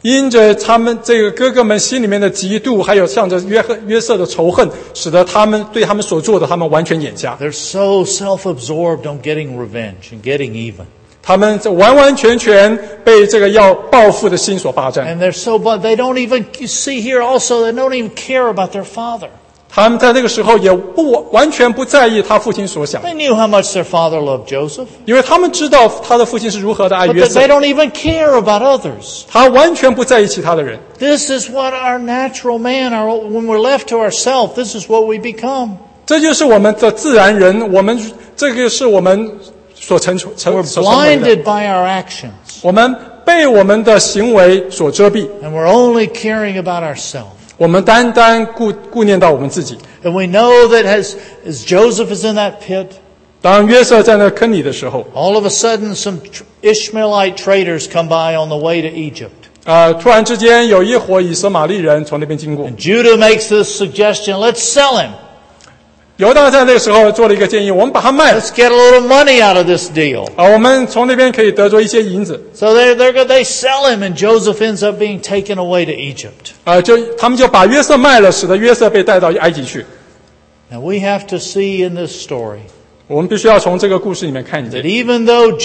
因着他们这个哥哥们心里面的嫉妒，还有向着约瑟的仇恨，使得他们对他们所做的，他们完全眼瞎。 They're so self-absorbed on getting revenge and getting even. 他们完完全全被这个要报复的心所霸占。 And they're so, but they don't even, you see here also, they don't even care about their father. 他们在那个时候也完全不在意他父亲所想， They knew how much their father loved Joseph. 因为他们知道他的父亲是如何的爱 But 约瑟 they，don't even care about others. 他完全不在意其他的人。 This is what our natural man, when we're left to ourselves, this is what we become. 这就是我们的自然人，这个是我们所成为 We're 的。 blinded by our actions. 我们被我们的行为所遮蔽， And we're only caring about ourselves. 我们单单顾念到我们自己。 And we know that as Joseph is in that pit, 当约瑟在那坑里的时候， all of a sudden some Ishmaelite traders come by on the way to Egypt. 突然之间有一伙以色玛利人从那边经过， And Judah makes this suggestion, let's sell him. 犹大在那个时候做了一个建议，我们把他卖了 Let's get a little money out of this deal. 我们从那边可以得着一些银子 So they sell him, and Joseph ends up being taken away to Egypt. 他们就把约瑟卖了，使得约瑟被带到埃及去。 Now we have to see in this story 我们必须要从这个故事里面看 that 见， even though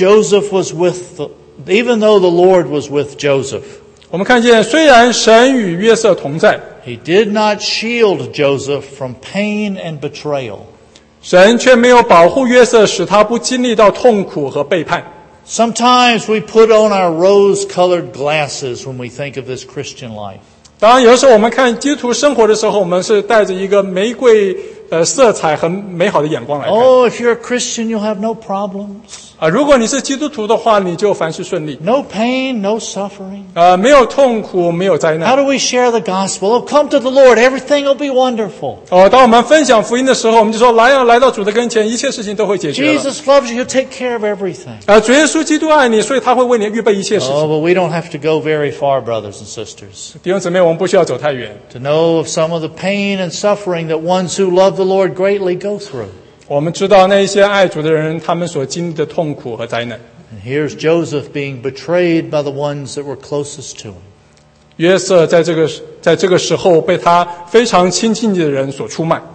the Lord was with Joseph, 我们看见虽然神与约瑟同在， He did not shield Joseph from pain and betrayal. 神却没有保护约瑟，使他不经历到痛苦和背叛。 Sometimes we put on our rose-colored glasses when we think of this Christian life. 当然，有的时候我们看基督徒生活的时候，我们是带着一个玫瑰色彩很美好的眼光来看。 Oh, if you're a Christian, you'll have no problems. 如果你是基督徒的话，你就凡事顺利。 No pain, no suffering. 没有痛苦，没有灾 How 难。 do we share the gospel? Oh, come to the Lord. Everything will be wonderful. 当我们分享福音的时候，我们就说来到主的跟前，一切事情都会解决了。 Jesus loves you. He'll take care of everything. 主耶稣基督爱你，所以他会为你预备一切事 Oh, 情。 but we don't have to go very far, brothers and sisters, 弟兄姊妹，我们不需要走太远。 to know of some of the pain and suffering that ones who love the Lord greatly go through. 我们知道那一些爱主的人，他们所经历的痛苦和灾难。 And here's Joseph being betrayed by the ones that were closest to him. 约瑟在这个时候被他非常亲近的人所出卖。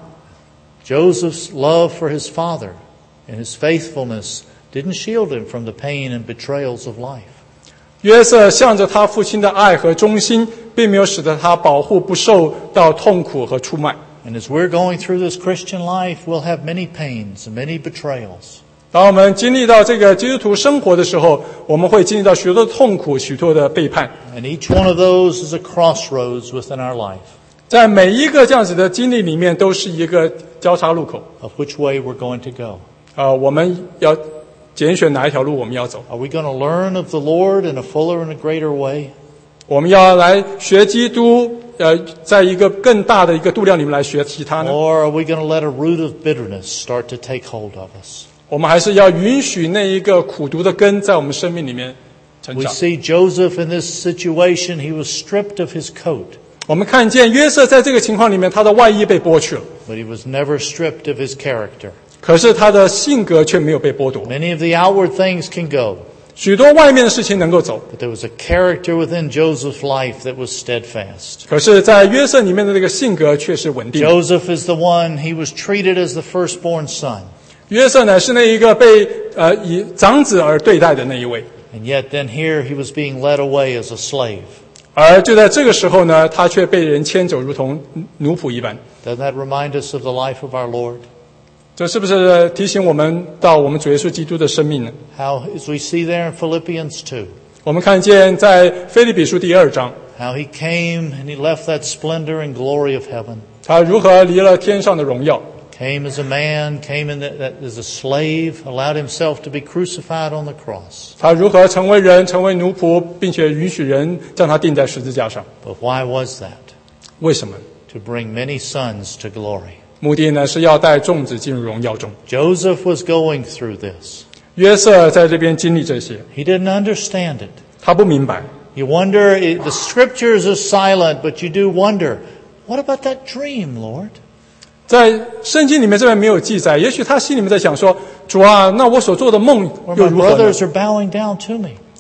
Joseph's love for his father and his faithfulness didn't shield him from the pain and betrayals of life. 约瑟向着他父亲的爱和忠心，并没有使得他保护不受到痛苦和出卖。 And as we're going through this Christian life, we'll have many pains and many betrayals. 当我们经历到这个基督徒生活的时候，我们会经历到许多的痛苦，许多的背叛。 And each one of those is a crossroads within our life 在每一个这样子的经历里面，都是一个交叉路口。 of which way we're going to go. 我们要拣选哪一条路我们要走。 Are we going to learn of the Lord in a fuller and a greater way? 我们要来学基督，在一个更大的一个度量里面来学习他呢？ Or are we going to let a root of bitterness start to take hold of us? 我们还是要允许那一个苦毒的根在我们生命里面成 We 长。 see Joseph in this situation, he was stripped of his coat, 我们看见约瑟在这个情况里面，他的外衣被剥去了， but he was never stripped of his character. 可是他的性格却没有被剥夺。 Many of the outward things can go, 许多外面的事情能够走， but there was a character within Joseph's life that was steadfast. 可是在约瑟里面的那个性格却是稳定的。 Joseph is the one, he was treated as the firstborn son. 约瑟乃是那一个被以长子而对待的那一位， And yet then here he was being led away as a slave. 而就在这个时候呢，他却被人牵走，如同奴仆一般。 Doesn't that remind us of the life of our Lord? 这是不是提醒我们到我们主耶稣基督的生命呢？ How, as we see there in Philippians 2, 我们看见在腓立比书第2章， how he came and he left that splendor and glory of heaven. 他如何离了天上的荣耀， Came as a man, came as a slave, allowed himself to be crucified on the cross. 他如何成为人，成为奴仆，并且允许人将他钉在十字架上。 But why was that? 为什么？ To bring many sons to glory. 目的呢是要带众子进入荣耀中。 Joseph was going through this. 约瑟在这边经历这些， He didn't understand it. 他不明白。 You wonder, the scriptures are silent, but you do wonder, what about that dream, Lord? 在圣经里面这边没有记载，也许他心里面在想说：主啊，那我所做的梦 Where 又 my 如何呢？ brothers are bowing down to me.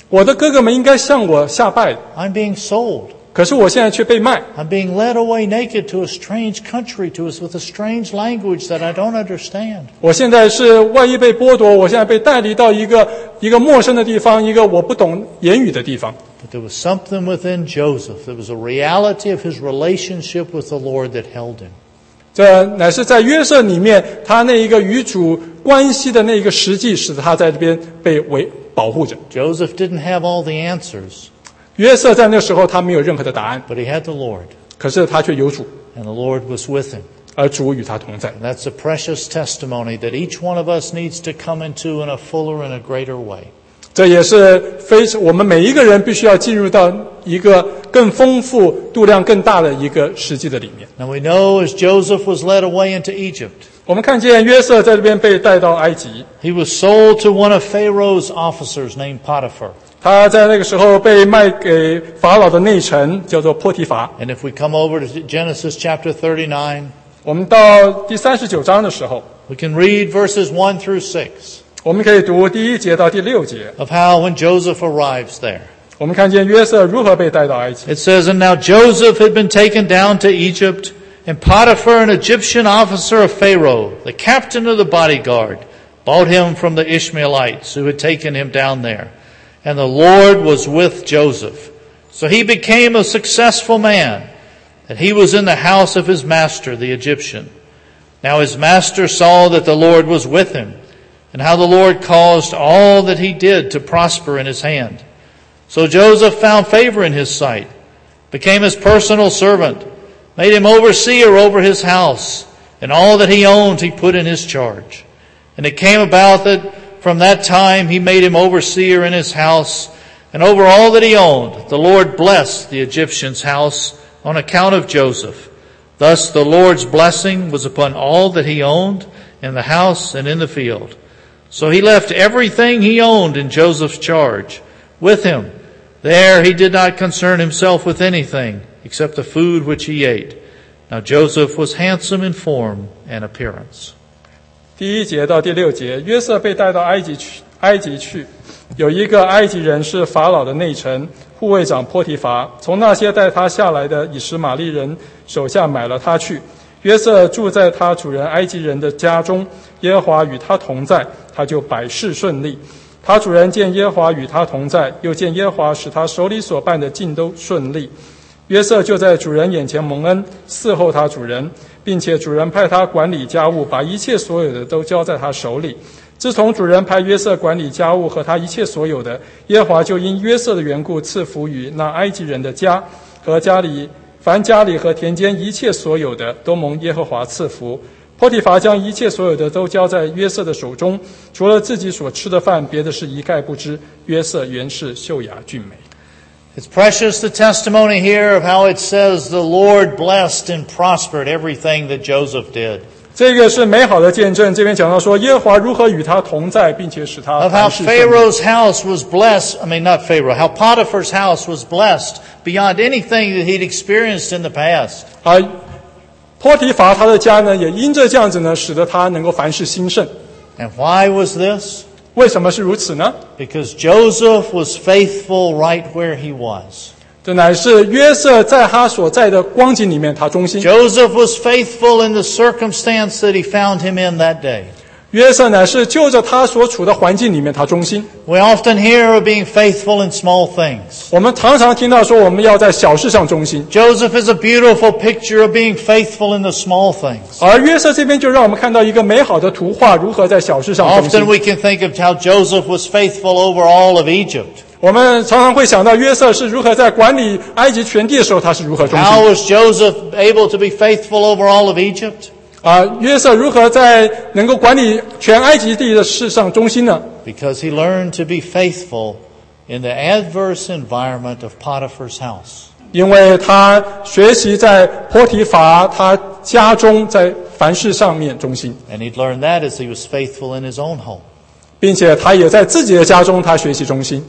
我的哥哥们应该向我下拜的， I'm being sold. 可是我现在却被卖， I'm being led away naked to a strange country, with a strange language that I don't understand. 我现在是万一被剥夺，我现在被带离到一个陌生的地方，一个我不懂言语的地方。 But there was something within Joseph. There was a reality of his relationship with the Lord that held him. 这乃是在约瑟里面，他那一个与主关系的那一个实际，使得他在这边被保护着。 Joseph didn't have all the answers, 约瑟在那时候他没有任何的答案， but he had the Lord, 可是他却有主， and the Lord was with him. 而主与他同在。 And that's a precious testimony that each one of us needs to come into in a fuller and a greater way. 这也是我们每一个人必须要进入到一个更丰富、度量更大的一个实际的里面。 Now we know as Joseph was led away into Egypt, 我们看见约瑟在这边被带到埃及， he was sold to one of Pharaoh's officers named Potiphar. 他在那个时候被卖给法老的内臣，叫做波提乏。 And if we come over to Genesis chapter 39, 我们到第39章的时候， we can read verses 1 through 6 我们可以读第1节到第6节。 of how when Joseph arrives there. 我们看见约瑟如何被带到埃及。 It says, And now Joseph had been taken down to Egypt, and Potiphar, an Egyptian officer of Pharaoh, the captain of the bodyguard, bought him from the Ishmaelites who had taken him down there. And the Lord was with Joseph. So he became a successful man, that he was in the house of his master, the Egyptian. Now his master saw that the Lord was with him, and how the Lord caused all that he did to prosper in his hand. So Joseph found favor in his sight, became his personal servant, made him overseer over his house, and all that he owned he put in his charge. And it came about that from that time he made him overseer in his house, and over all that he owned. The Lord blessed the Egyptian's house on account of Joseph. Thus the Lord's blessing was upon all that he owned in the house and in the field. So he left everything he owned in Joseph's charge with him. There he did not concern himself with anything except the food which he ate. Now Joseph was handsome in form and appearance. 第1节到第6节，约瑟被带到埃及去，有一个埃及人是法老的内臣，护卫长波提乏，从那些带他下来的以实玛利人手下买了他去。约瑟住在他主人埃及人的家中，耶和华与他同在，他就百事顺利。他主人见耶和华与他同在，又见耶和华使他手里所办的尽都顺利。约瑟就在主人眼前蒙恩，伺候他主人，并且主人派他管理家务，把一切所有的都交在他手里。自从主人派约瑟管理家务和他一切所有的，耶和华就因约瑟的缘故赐福于那埃及人的家和家里，凡家里和田间一切所有的都蒙耶和华赐福。波提乏将一切所有的都交在约瑟的手中，除了自己所吃的饭，别的事一概不知。约瑟原是秀雅俊美。 It's precious, the testimony here of how it says the Lord blessed and prospered everything that Joseph did. 这个是美好的见证，这边讲到说耶和华如何与他同在，并且使他 Of how Pharaoh's house was blessed, not Pharaoh, how Potiphar's house was blessed beyond anything that he'd experienced in the past. 波提乏他的家呢，也因着这样子呢，使得他能够凡事兴盛。 And why was this? 为什么是如此呢？ Because Joseph was faithful right where he was. 这乃是约瑟在他所在的光景里面，他忠心。 Joseph was faithful in the circumstance that he found him in that day. 约瑟乃是就着他所处的环境里面，他忠心。 We often hear of being faithful in small things. 我们常常听到说，我们要在小事上忠心。 Joseph is a beautiful picture of being faithful in the small things. 而约瑟这边就让我们看到一个美好的图画，如何在小事上忠 Often 心。 we can think of how Joseph was faithful over all of Egypt. 我们常常会想到约瑟是如何在管理埃及全地的时候，他是如何忠 How 心。 was Joseph able to be faithful over all of Egypt? 约瑟如何在能够管理全埃及地的事上忠心呢？ Because he learned to be faithful in the adverse environment of Potiphar's house. 因为他学习在波提乏他家中，在凡事上面忠心， And he'd learned that as he was faithful in his own home. 并且他也在自己的家中，他学习忠心。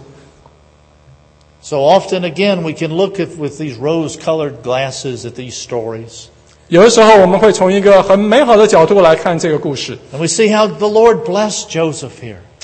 So often again we can look with these rose-colored glasses at these stories. 有的时候我们会从一个很美好的角度来看这个故事， And we see how the Lord blessed Joseph here.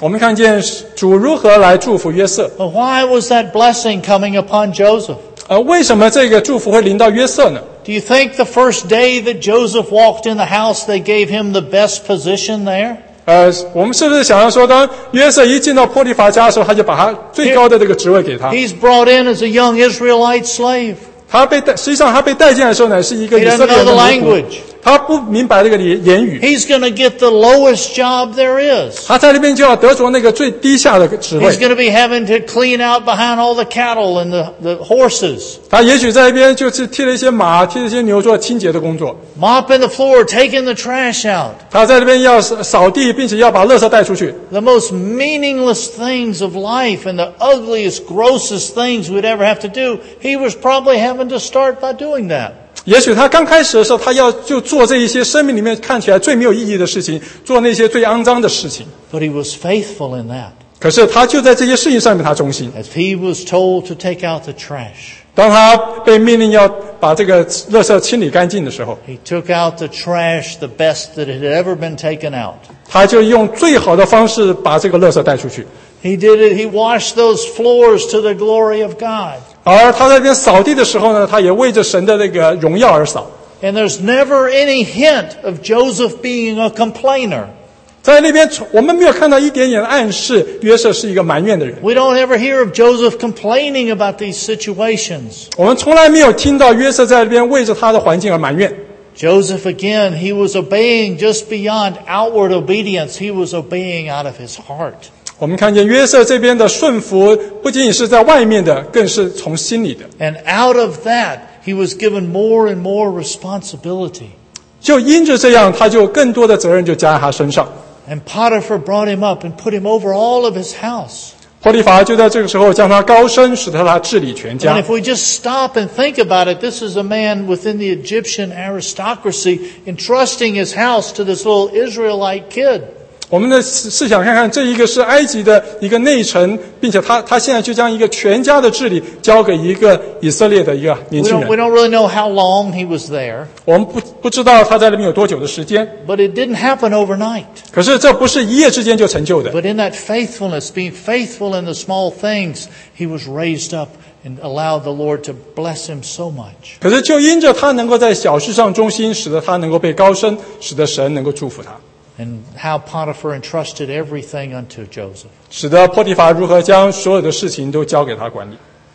我们看见主如何来祝福约瑟。 But why was that blessing coming upon Joseph? 为什么这个祝福会临到约瑟呢？ Do you think the first day that Joseph walked in the house, they gave him the best position there? 我们是不是想要说，当约瑟一进到波提乏家的时候，他就把他最高的这个职位给他？ He's brought in as a young Israelite slave. 实际上他被带进来的时候呢，是一个 He 以 doesn't 色列 know 的 the 奴仆， language. 他不明白这个言语， He's going to get the lowest job there is. 他在那边就要得着那个最低下的职位 He's。going to be having to clean out behind all the cattle and the horses, 他也许在那边就是替了一些马、替了一些牛做清洁的工作。 mopping the floor, taking the trash out. 他在那边要扫地，并且要把垃圾带出去。 The most meaningless things of life and the ugliest, grossest things we'd ever have to do, he was probably having to start by doing that. 也许他刚开始的时候，他要就做这一些生命里面看起来最没有意义的事情，做那些最肮脏的事情。 But he was faithful in that. 可是他就在这些事情上面他忠心。 As he was told to take out the trash, 当他被命令要把这个垃圾清理干净的时候， he took out the trash the best that had ever been taken out. 他就用最好的方式把这个垃圾带出去。 He did it. He washed those floors to the glory of God. 而他在那边扫地的时候呢，他也为着神的那个荣耀而扫。 And there's never any hint of Joseph being a complainer. 在那边我们没有看到一点点的暗示，约瑟是一个埋怨的人。 We don't ever hear of Joseph complaining about these situations. 我们从来没有听到约瑟在那边为着他的环境而埋怨。 Joseph, again, he was obeying just beyond outward obedience. He was obeying out of his heart. 我们看见约瑟这边的顺服，不仅仅是在外面的，更是从心里的。 And out of that, he was given more and more responsibility. 就因着这样，他就更多的责任就加在他身上。 And Potiphar brought him up and put him over all of his house. 波提乏就在这个时候将他高升，使得他治理全 And 家。 if we just stop and think about it, this is a man within the Egyptian aristocracy entrusting his house to this little Israelite kid. 我们的试想看看，这一个是埃及的一个内臣，并且他现在就将一个全家的治理交给一个以色列的一个年 We 轻 don't 人。 really know how long he was there, 我们不知道他在那边有多久的时间， but it didn't happen overnight. 可是这不是一夜之间就成就的。 But in that faithfulness, being faithful in the small things, he was raised up and allowed the Lord to bless him so much. 可是就因着他能够在小事上忠心，使得他能够被高升，使得神能够祝福他， And how Potiphar entrusted everything unto Joseph. 使得波提乏如何将所有的事情都交给他管理。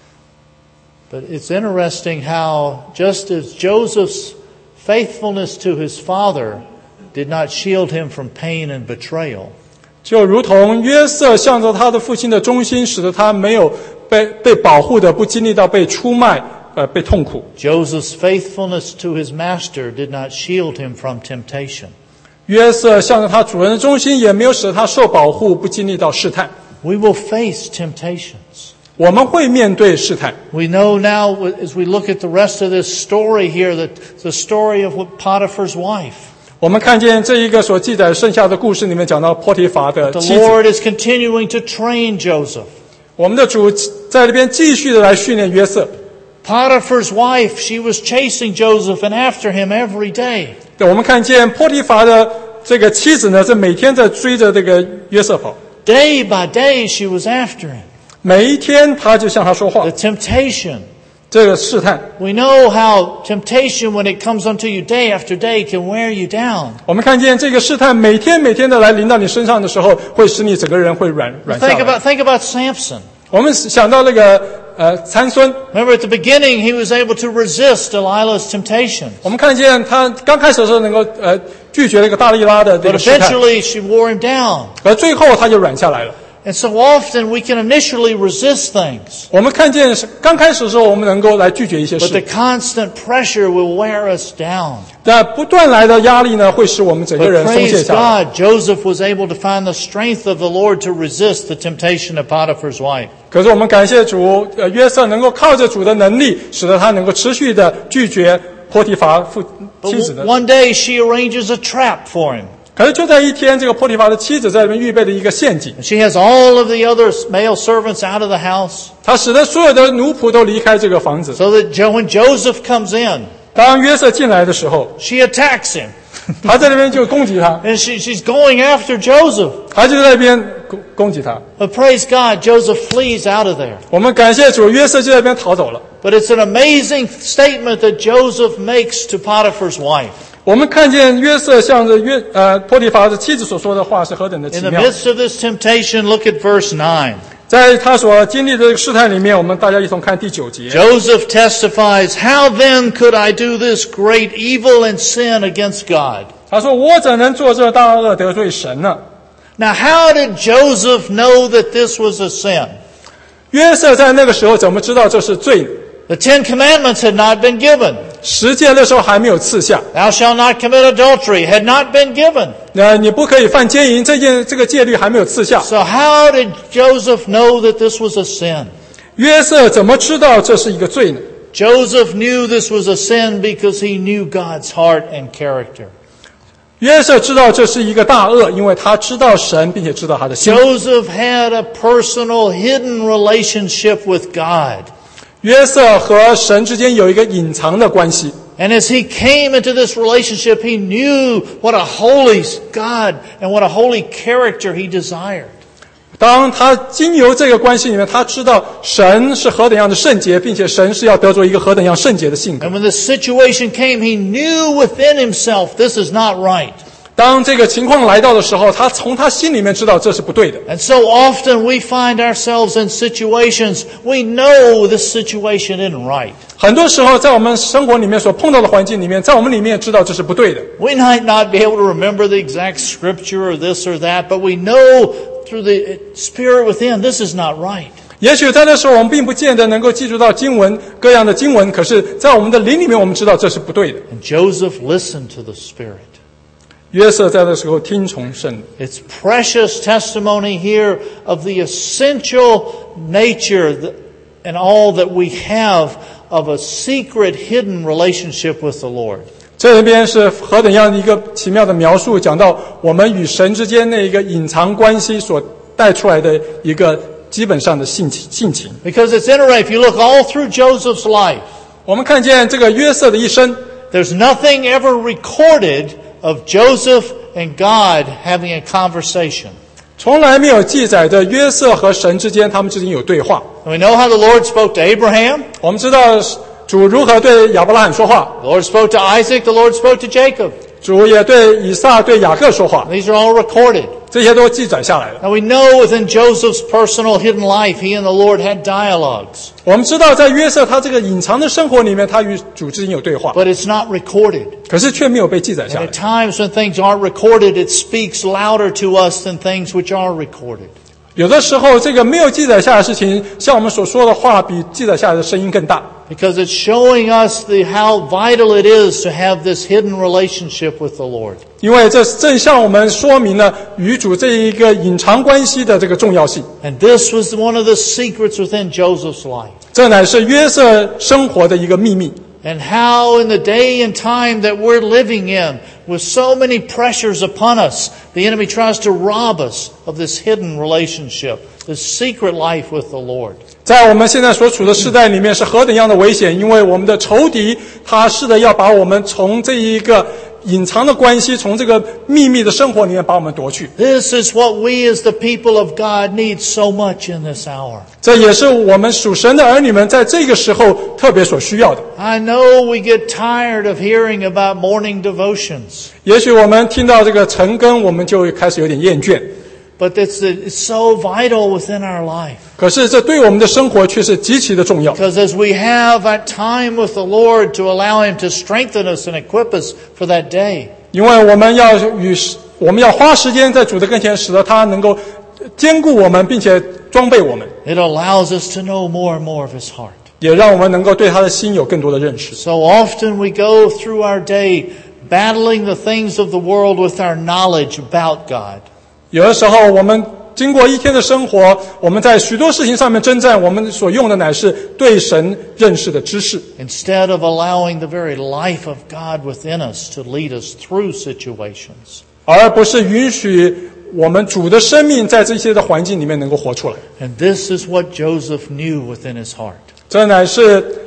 But it's interesting how just as Joseph's faithfulness to his father did not shield him from pain and betrayal, 就如同约瑟向着他的父亲的忠心，使得他没有被保护的，不经历到被出卖，被痛苦。 Joseph's faithfulness to his master did not shield him from temptation. 约瑟向着他主人的忠心，也没有使他受保护，不经历到试探。 We will face temptations. 我们会面对试探。 We know now, as we look at the rest of this story here, that the story of Potiphar's wife. 我们看见这一个所记载剩下的故事里面讲到波提乏的 The 妻子， Lord is continuing to train Joseph. 我们的主在那边继续的来训练约瑟。 Potiphar's wife, she was chasing Joseph and after him every day. 对，我们看见波提乏的这个妻子呢，是每天在追着这个约瑟跑， Day by day, she was after him. 每一天他就向他说话 The。temptation. 这个试探， We know how temptation, when it comes unto you day after day, can wear you down. 我们看见这个试探每天的来临到你身上的时候，会使你整个人会软下 Think 来。 about Samson. 我们想到那个参孙， Remember at the beginning, he was able to resist Delilah's temptation. 我们看见他刚开始的时候能够拒绝那个大利拉的这 But 个试探， eventually, she wore him down. 而最后他就软下来了。 And so often, we can initially resist things. 我们看见刚开始的时候，我们能够来拒绝一些 But the 事， constant pressure will wear us down. 但不断来的压力呢，会使我们整个 But 人松懈 praise 下来。 God, Joseph was able to find the strength of the Lord to resist the temptation of Potiphar's wife. 可是我们感谢主，约瑟能够靠着主的能力，使得他能够持续的拒绝波提乏妻子 But 的。 one day, she arranges a trap for him. 可是就在一天，这个波提乏的妻子在那边预备了一个陷阱， She has all of the other male servants out of the house, 他使得所有的奴仆都离开这个房子。 so that when Joseph comes in, 当约瑟进来的时候， she attacks him. 他在那边就攻击他， And she's going after Joseph. 他就在那边攻击他。 But praise God, Joseph flees out of there. 我们感谢主，约瑟就在那边逃走了。 But it's an amazing statement that Joseph makes to Potiphar's wife. 我们看见约瑟向着波提乏的妻子所说的话是何等的奇 In the 妙。 midst of this temptation, look at verse 9. 在他所经历的这个试探里面，我们大家一同看第9节。 Joseph testifies, "How then could I do this great evil and sin against God?" 他说：“我怎能做这大恶得罪神呢？” Now, how did Joseph know that this was a sin? 约瑟在那个时候怎么知道这是罪呢？ The Ten Commandments had not been given. 十诫那时候还没有赐下。 Thou shalt not commit adultery had not been given. 你不可以犯奸淫，这个戒律还没有赐下。 So how did Joseph know that this was a sin? 约瑟怎么知道这是一个罪呢？ Joseph knew this was a sin because he knew God's heart and character. 约瑟知道这是一个大恶，因为他知道神，并且知道他的心。 Joseph had a personal, hidden relationship with God. 约瑟和神之间有一个隐藏的关系。 And as he came into this relationship, he knew what a holy God and what a holy character he desired. 当他经由这个关系里面，他知道神是何等样的圣洁，并且神是要得着一个何等样圣洁的性格。 And when the situation came, he knew within himself this is not right. 当这个情况来到的时候，他从他心里面知道这是不对的。 And so often we find ourselves in situations, we know this situation isn't right. 很多时候，在我们生活里面所碰到的环境里面，在我们里面知道这是不对的。 We might not be able to remember the exact scripture or this or that, but we know through the Spirit within, this is not right. 也许在那时候我们并不见得能够记住到经文各样的经文，可是在我们的灵里面，我们知道这是不对的。 And Joseph listened to the Spirit. 约瑟在那时候听从圣。 It's precious testimony here of the essential nature and all that we have of a secret hidden relationship with the Lord. 这边是何等样的一个奇妙的描述，讲到我们与神之间那一个隐藏关系所带出来的一个基本上的性情。 Because it's interesting, if you look all through Joseph's life, 我们看见这个约瑟的一生， there's nothing ever recorded of Joseph and God having a conversation. 从来没有记载着约瑟和神之间他们之间有对话。 And we know how the Lord spoke to Abraham. 我们知道主如何对亚伯拉罕说话， The Lord spoke to Isaac. The Lord spoke to Jacob. 主也对以撒、对雅各说话， These are all recorded. 这些都记载下来了。 Now we know within Joseph's personal hidden life, he and the Lord had dialogues. 我们知道在约瑟他这个隐藏的生活里面，他与主之间有对话， But it's not recorded. 可是却没有被记载下 And 来 at。times when things aren't recorded, it speaks louder to us than things which are recorded. 有的时候，这个没有记载下来的事情，像我们所说的话，比记载下来的声音更大。 Because it's showing us how vital it is to have this hidden relationship with the Lord. 因为这正向我们说明了与主这一个隐藏关系的这个重要性。 And this was one of the secrets within Joseph's life. 这乃是约瑟生活的一个秘密。 And how in the day and time that we're living in, with so many pressures upon us, the enemy tries to rob us of this hidden relationship, this secret life with the Lord. 在我们现在所处的时代里面是何等样的危险，因为我们的仇敌他试着要把我们从这一个隐藏的关系，从这个秘密的生活里面把我们夺去。 This is what we as the people of God need so much in this hour. 这也是我们属神的儿女们在这个时候特別所需要的。 I know we get tired of hearing about morning devotions, 也许我们听到这个晨更，我们就开始有点厌倦。 but it's so vital within our life. 可是这对我们的生活却是极其的重要。 Because as we have that time with the Lord to allow Him to strengthen us and equip us for that day, 因为我们要花时间在主的跟前，使得他能够兼顾我们，并且装备我们， it allows us to know more and more of His heart. 也让我们能够对他的心有更多的认识。 So often we go through our day battling the things of the world with our knowledge about God. 有的时候我们经过一天的生活，我们在许多事情上面征战，我们所用的乃是对神认识的知识， Instead of allowing the very life of God within us to lead us through situations. 而不是允许我们主的生命在这些的环境里面能够活出来。 And this is what Joseph knew within his heart. 这乃是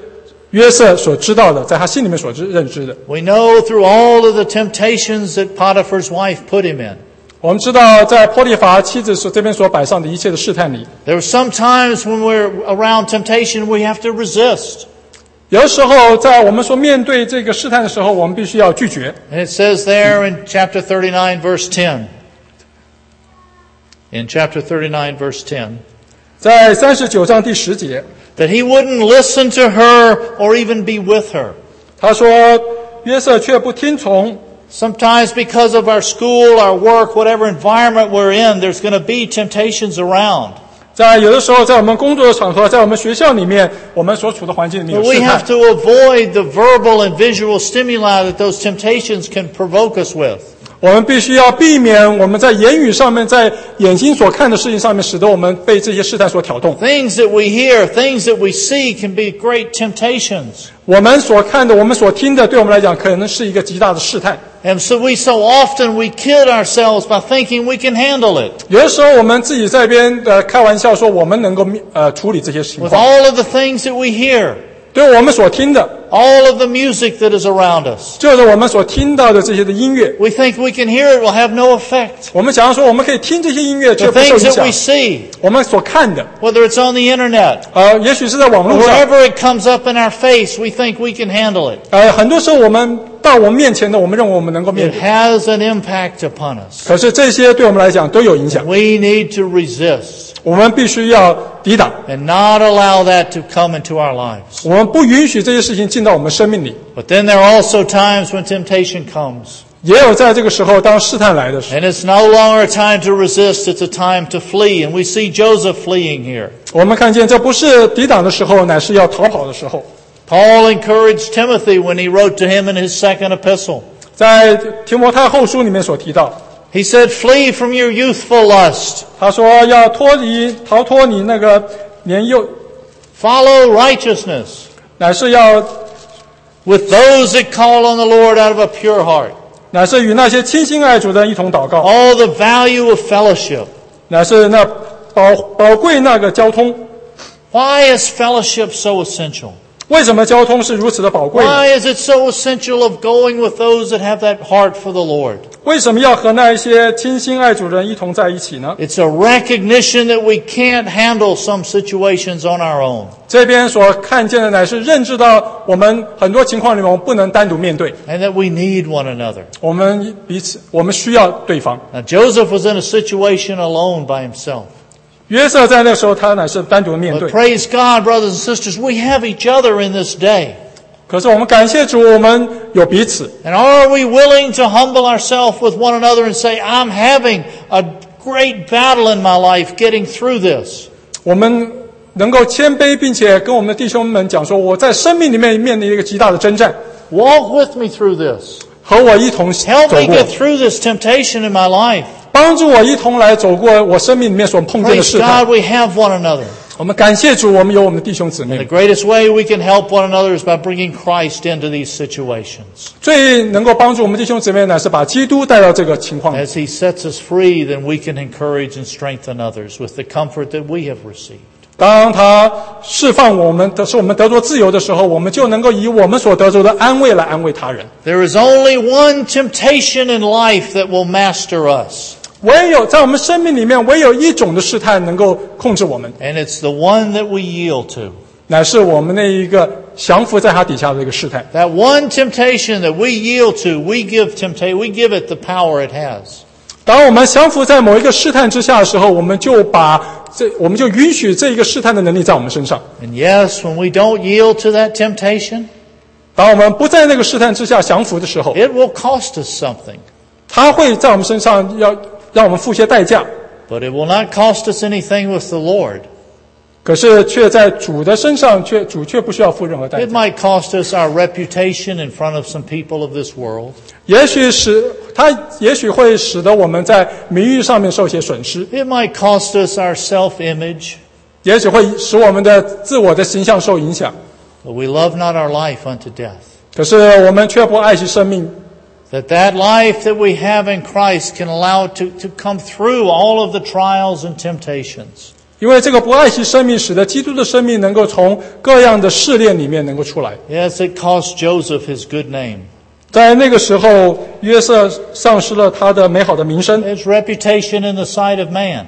约瑟所知道的，在他心里面所认知的。 We know through all of the temptations that Potiphar's wife put him in. 我们知道，在波利乏妻子这边所摆上的一切的试探里， There are some times when we're around temptation, we have to resist. 有的时候在我们所面对这个试探的时候，我们必须要拒绝。 And it says there in chapter 39, verse 10. In chapter 39, verse 10. 在39章第10节， That he wouldn't listen to her or even be with her. 他说约瑟却不听从。 Sometimes because of our school, our work, whatever environment we're in, there's going to be temptations around. 在有的时候，在我们工作的场合，在我们学校里面，我们所处的环境里面 But 有 we 试 have 探。 to avoid the verbal and visual stimuli that those temptations can provoke us with. 我们必须要避免我们在言语上面，在眼睛所看的事情上面，使得我们被这些试探所挑动。 Things that we hear, things that we see can be great temptations. 我们所看的，我们所听的，对我们来讲，可能是一个极大的试探。 And so often we kid ourselves by thinking we can handle it. 有的时候，我们自己在一边开玩笑说，我们能够处理这些情 With 况。 all of the things that we hear, 对我们所听的， all of the music that is around us, 就是我们所听到的这些的音乐， we think we can hear it will have no effect. 我们想要说，我们可以听这些音乐，却 The 不受 things 影 that 响 we。see, 我们所看的， whether it's on the internet, 也许是在网 or 络上， wherever it comes up in our face, we think we can handle it. 很多时候我们到我们面前的，我们认为我们能够面 It 对， has an impact upon us. 可是这些对我们来讲都有影响， We need to resist 我们必须要抵挡， and not allow that to come into our lives. 我们不允许这些事情进到我们生命里。 But then there are also times when temptation comes. 也有在这个时候，当试探来的时候， And it's no longer a time to resist, it's a time to flee. And we see Joseph fleeing here. 我们看见这不是抵挡的时候，乃是要逃跑的时候。 Paul encouraged Timothy when he wrote to him in his second epistle. 在提摩太后书里面所提到， He said, flee from your youthful lust. 他说要逃脱你那个年幼， Follow righteousness 乃是要 with those that call on the Lord out of a pure heart. 乃是与那些倾心爱主的人一同祷告， Oh, the value of fellowship. 乃是那宝贵那个交通。 Why is fellowship so essential? 为什么交通是如此的宝贵呢？ Why is it so essential of going with those that have that heart for the Lord? 为什么要和那一些倾心爱主的人一同在一起呢？ It's a recognition that we can't handle some situations on our own. 这边所看见的乃是认知到我们很多情况里面我们不能单独面对， And that we need one another. 我们彼此我们需要对方。 Now, Joseph was in a situation alone by himself. 约瑟在那个时候他乃是单独的面 But 对， praise God, brothers and sisters, we have each other in this day. 可是我们感谢主，我们有彼此。 And are we willing to humble ourselves with one another and say, I'm having a great battle in my life getting through this? 我们能够谦卑，并且跟我们的弟兄们讲说，我在生命里面面临一个极大的征战， Walk with me through this. 和我一同走 Help me 过， get through this temptation in my life. 帮助我一同来走过我生命里面所碰见的 Praise 试探。 God, we have one another. 我们感谢主，我们有我们的弟兄姊 The 妹。 greatest way we can help one another is by bringing Christ into these situations. 最能够帮助我们弟兄姊妹呢，是把基督带到这个情况里。 As He sets us free, then we can encourage and strengthen others with the comfort that we have received. 当他释放我们的，使我们得着自由的时候，我们就能够以我们所得着的安慰来安慰他人。 There is only one temptation in life that will master us, 唯有在我们生命里面，唯有一种的试探能够控制我们， and it's the one that we yield to. 乃是我们那一个降服在他底下的一个试探。 That one temptation that we yield to, we give it the power it has. 当我们降服在某一个试探之下的时候，我们就允许这一个试探的能力在我们身上。 And yes, when we don't yield to that temptation, 当我们不在那个试探之下降服的时候， it will cost us something. 它会在我们身上要让我们付些代价。 But it will not cost us anything with the Lord. 可是却在主的身上，主却不需要付任何代 It 价。 might cost us our reputation in front of some people of this world. 也许会使得我们在名誉上面受些损失， It might cost us our self-image. 也许会使我们的自我的形象受影响。 But we love not our life unto death. 可是我们却不爱惜生命， That life that we have in Christ can allow it to come through all of the trials and temptations. 因为这个不爱惜生命，使得基督的生命能够从各样的试炼里面能够出来。 Yes, it cost Joseph his good name. 在那个时候，约瑟丧失了他的美好的名声， His reputation in the sight of man.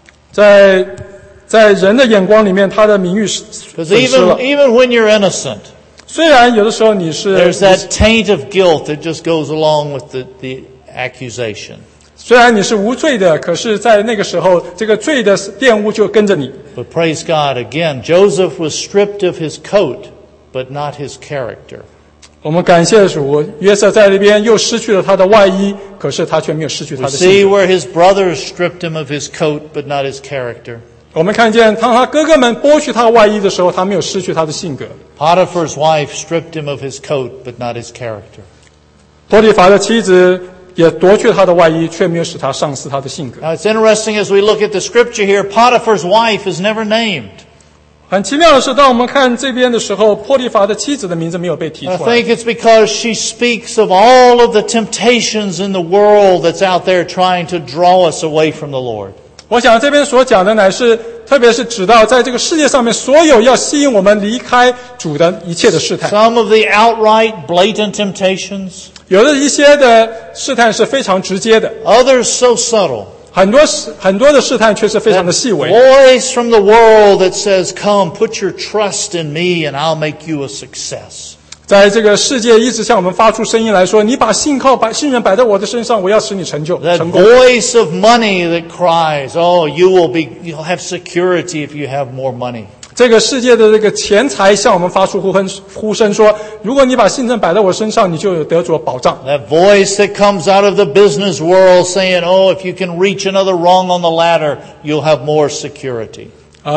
在人的眼光里面，他的名誉损 Because 失了。 even when you're innocent, 虽然有的时候你是 there's that taint of guilt that just goes along with the accusation. 虽然你是无罪的，可是在那个时候，这个罪的玷污就跟着你。 But praise God, again, Joseph was stripped of his coat, but not his character. 我们感谢主，约瑟在那边又失去了他的外衣，可是他却没有失去他 We 的 see 性格。 where his brothers stripped him of his coat, but not his character. 我们看见，当他哥哥们剥去他的外衣的时候，他没有失去他的性格。 Potiphar's wife stripped him of his coat, but not his character. 波提乏的妻子也夺去他的外衣，却没有使他丧失他的性格。 Now it's interesting as we look at the scripture here, Potiphar's wife is never named. 很奇妙的是，当我们看这边的时候，波提乏的妻子的名字没有被提 I 出来。 think it's because she speaks of all of the temptations in the world that's out there trying to draw us away from the Lord. 我想这边所讲的乃是，特别是指到在这个世界上面所有要吸引我们离开主的一切的试探。 Some of the outright, blatant temptations, 有的一些的试探是非常直接的， others so subtle. 很多的试探却是非常的细微。 Voice from the world that says, "Come, put your trust in me and I'll make you a success." 在这个世界一直向我们发出声音来说，你把信任摆在我的身上，我要使你成 That 功。 voice of money that cries, "Oh, you'll have security if you have more money." 这个世界的这个钱财向我们发出呼声说，如果你把信任摆在我身上，你就有得着保障。 That voice that comes out of the business world saying, "Oh, if you can reach another rung on the ladder, you'll have more security."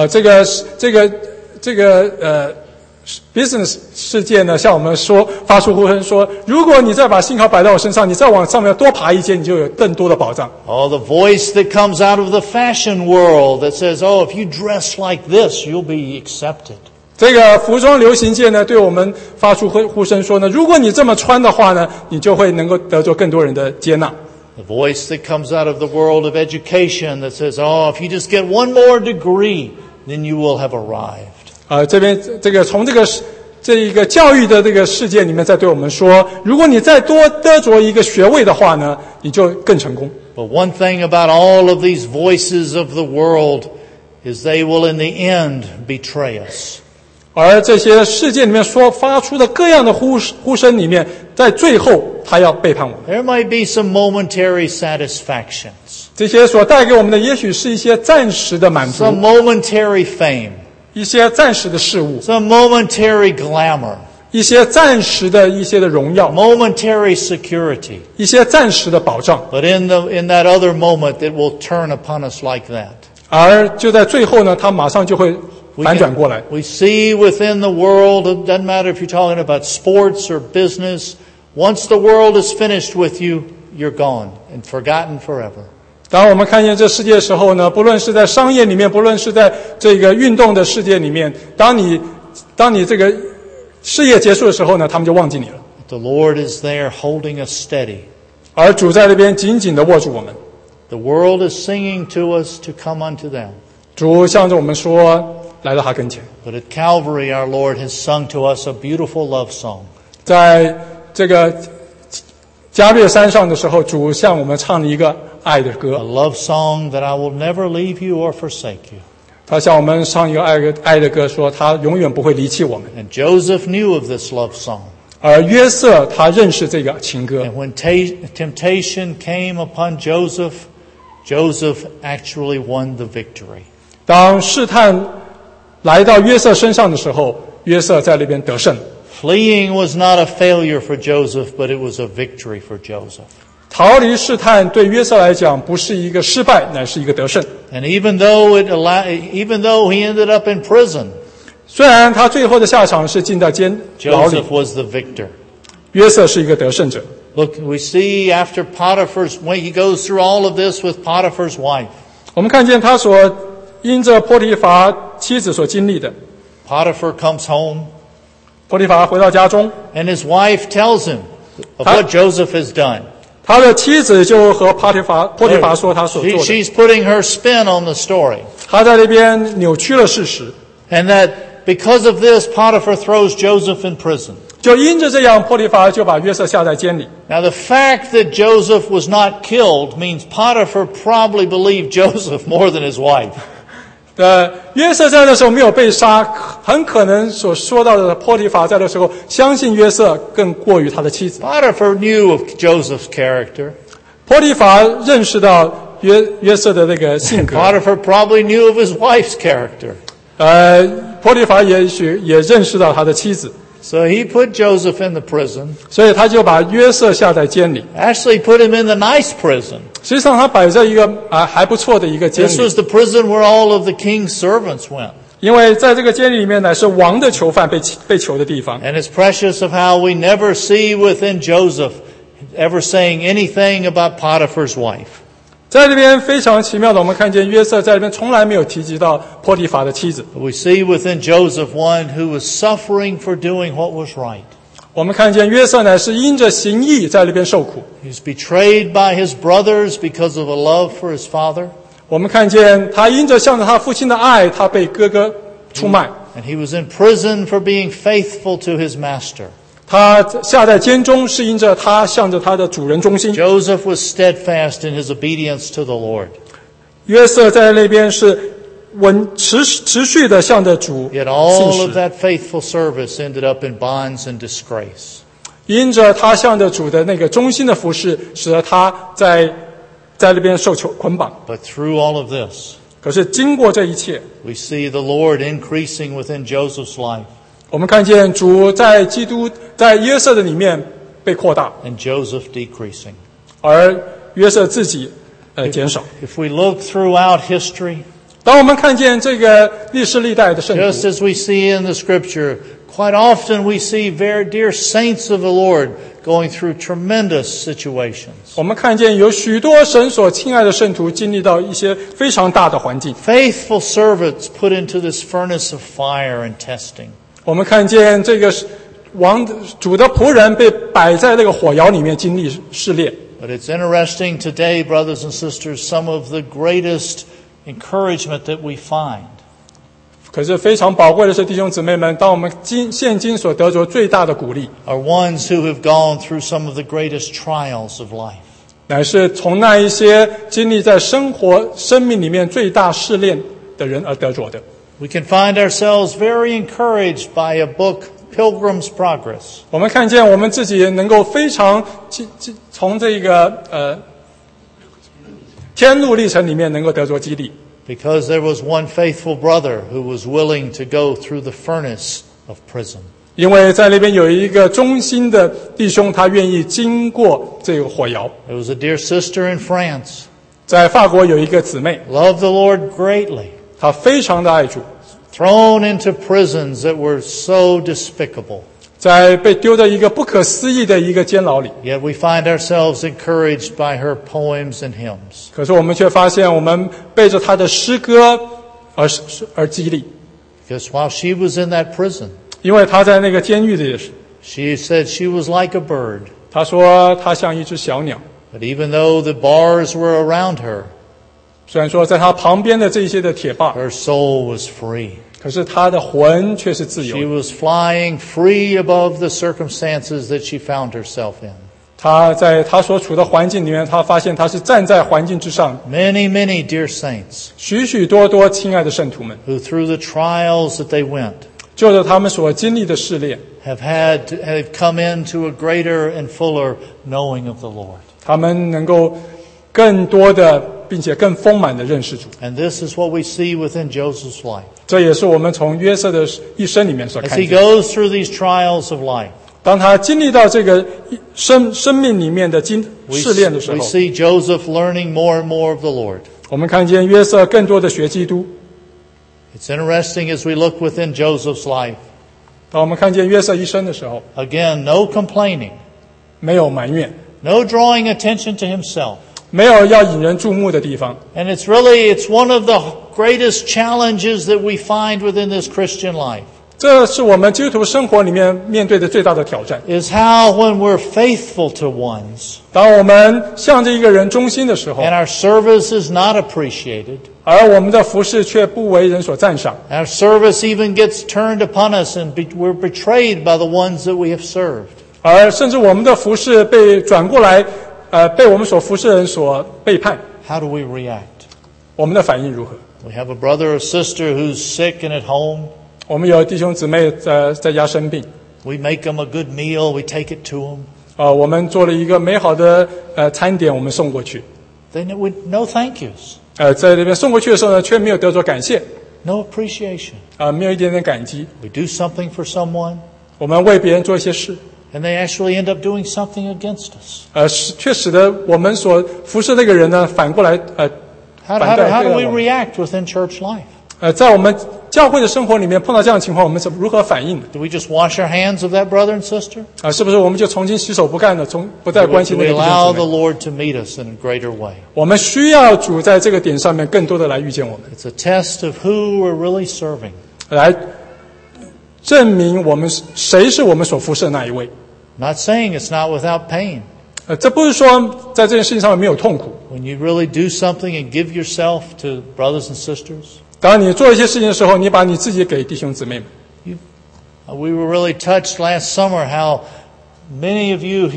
business 世界呢，向我们发出呼声说，如果你再把信号摆在我身上，你再往上面多爬一阶，你就有更多的保障。 Oh, the voice that comes out of the fashion world that says, "Oh, if you dress like this, you'll be accepted." 这个服装流行界呢，对我们发出呼声说呢，如果你这么穿的话呢，你就会能够得着更多人的接纳。 The voice that comes out of the world of education that says, "Oh, if you just get one more degree, then you will have arrived." 这边从这一个教育的这个世界里面，在对我们说，如果你再多得着一个学位的话呢，你就更成功。 But one thing about all of these voices of the world is they will in the end betray us. 而这些世界里面发出的各样的呼声里面，在最后他要背叛我们。 There might be some momentary satisfactions, 这些所带给我们的，也许是一些暂时的满足， some momentary fame, 一些暂时的事物， some momentary glamour, 一些暂时的荣耀， momentary security. 一些暂时的保障。 But in that other moment, it will turn upon us like that. 而就在最后呢，他马上就会反转过来。 We see within the world, it doesn't matter if you're talking about sports or business, once the world is finished with you, you're gone and forgotten forever. 当我们看见这世界的时候呢，不论是在商业里面，不论是在这个运动的世界里面，当你这个事业结束的时候呢，他们就忘记你了。 The Lord is there holding us steady. 而主在那边紧紧地握住我们。 The world is singing to us to come unto them. 主向着我们说，来到他跟前。 But at Calvary, our Lord has sung to us a beautiful love song. 在这个加略山上的时候，主向我们唱了一个爱的 A 歌。 love song that I will never leave you or forsake you. 他向我们唱一个爱的歌，说他永远不会离弃我们。 And Joseph knew of this love song. 而约瑟他认识这个情歌。 And when temptation came upon Joseph, Joseph actually won the victory. 当试探来到约瑟身上的时候，约瑟在那边得胜。 Fleeing was not a failure for Joseph, but it was a victory for Joseph. 逃离试探对约瑟来讲不是一个失败，乃是一个得胜。 And even though he ended up in prison, 虽然他最后的下场是进到牢里， Joseph was the victor. 约瑟是一个得胜者。 Look, we see after when he goes through all of this with Potiphar's wife. 我们看见他所因着波提乏妻子所经历的。 Potiphar comes home, 波提乏回到家中， and his wife tells him of what Joseph has done. 他的妻子就和波提乏说他所做的， She's putting her spin on the story. 他在那边扭曲了事实， And that because of this, Potiphar throws Joseph in prison. 就因着这样，波提乏就把约瑟下在监里。 Now, the fact that Joseph was not killed means Potiphar probably believed Joseph more than his wife. 约瑟在那时候没有被杀，很可能所说到的波提乏在那时候相信约瑟更过于他的妻子。 Potiphar knew of Joseph's character. 波提乏认识到约瑟的那个性格， Potiphar probably knew of his wife's character. 波提乏也许也认识到他的妻子， So he put Joseph in the prison. 所以他就把约瑟下在监里。 Actually put him in the nice prison. 实际上他摆在一个还不错的一个监 This 里， was the prison where all of the king's servants went. 因为在这个监里面乃是王的囚犯被囚的地方。 And it's precious of how we never see within Joseph ever saying anything about Potiphar's wife. 在这边非常奇妙的，我们看见约瑟在这边从来没有提及到波提乏的妻子。 But we see within Joseph one who was suffering for doing what was right. 我们看见约瑟乃是因着行义在那边受苦。 He was betrayed by his brothers because of a love for his father. 我们看见他因着向着他父亲的爱，他被哥哥出卖。 And he was in prison for being faithful to his master. 他下在监中是因着他向着他的主人忠心。 Joseph was steadfast in his obedience to the Lord. 约瑟在那边是持续的向着主 Yet 信 all of 实， that faithful service ended up in bonds and disgrace. 因着他向着主的那个忠心的服侍，使得他在那边受捆绑。 But through all of this, 可是经过这一切， we see the Lord increasing within Joseph's life 我们看见主在在约瑟的里面被扩大， and Joseph decreasing. 而约瑟自己减少。 If we look throughout history, 当我们看见这个历世历代的圣 just 徒， as we see in the scripture, quite often we see very dear saints of the Lord going through tremendous situations. 我们看见有许多神所亲爱的圣徒经历到一些非常大的环境。 Faithful servants put into this furnace of fire and testing. 我们看见这个主的仆人被摆在那个火窑里面经历试炼。 But it's interesting today, brothers and sisters, some of the greatest encouragement that we find 可是非常宝贵的是，弟兄姊妹们，当我们现今所得着最大的鼓励， are ones who have gone through some of the greatest trials of life. 乃是从那一些经历在生命里面最大试炼的人而得着的。 We can find ourselves very encouraged by a book, Pilgrim's Progress. 我们看见我们自己能够非常从这个天路历程里面能够得着激励， Because there was one faithful brother who was willing to go through the furnace of prison. 因为在那边有一个忠心的弟兄，他愿意经过这个火窑。 There was a dear sister in France, 在法国有一个姊妹， loved the Lord greatly, 她非常的爱主， thrown into prisons that were so despicable. 在被丢在一个不可思议的一个监牢里。 Yet we find ourselves encouraged by her poems and hymns. 可是我们却发现，我们背着她的诗歌而激励， Because while she was in that prison, 因为她在那个监狱里， she said she was like a bird. 她说她像一只小鸟。 But even though the bars were around her, 虽然说在她旁边的这些的铁坝， her soul was free. 可是她的魂却是自 She 由的。 was flying free above the circumstances that she found herself in. 她在她所处的环境里面，她发现她是站在环境之上。 Many, many dear saints 许许多多亲爱的圣徒们， who through the trials that they went 就着他们所经历的试炼， have come into a greater and fuller knowing of the Lord. 他们能够更多的并且更丰满的认识主。 And this is what we see within Joseph's life. 这也是我们从约瑟的一生里面所 As 看 he 见。 goes through these trials of life, 当他经历到这个生命里面的试炼的时 we 候， see Joseph learning more and more of the Lord. 我们看见约瑟更多的学基督。 It's interesting as we look within Joseph's life. 当我们看见约瑟一生的时候， Again, no complaining, 没有埋怨， no drawing attention to himself. 没有要引人注目的地方。 And it's one of the greatest challenges that we find within this Christian life. 这是我们基督徒生活里面面对的最大的挑战。 is how when we're faithful to ones 当我们向着一个人忠心的时候， and our service is not appreciated, 而我们的服事却不为人所赞赏， our service even gets turned upon us and we're betrayed by the ones that we have served. 而甚至我们的服事被转过来，被我们所服侍的人所背叛， How do we react? 我们的反应如何？ We have a brother or sister who's sick and at home. 我们有弟兄姊妹在家生病， We make them a good meal. We take it to them. 我们做了一个美好的餐点，我们送过去。 They would no thank yous, 在那边送过去的时候呢，却没有得着感谢， no appreciation. 没有一点点感激。 We do something for someone, 我们为别人做一些事， and they actually end up doing something against us. 却使得我们所服侍那个人呢，反过来 How 反对 do 对 we 我们。 react within church life? 在我们教会的生活里面碰到这样的情况，我们是如何反应的？ Do we just wash our hands of that brother and sister? 是不是我们就从今洗手不干了，不再关心 Do 那 we 个弟 allow 兄 the 姊妹？ Lord to meet us in a greater way? 我们需要主在这个点上面更多的来遇见我们， It's a test of who we're really serving. 来证明我们谁是我们所服侍的那一位。 I'm not saying it's not without pain. 这不是说在这件事情上面没有痛苦。 When you really do something and give yourself to brothers and sisters. 当你做一些事情的时候，你把你自己给弟兄姊妹们。 We were really touched last summer how many of you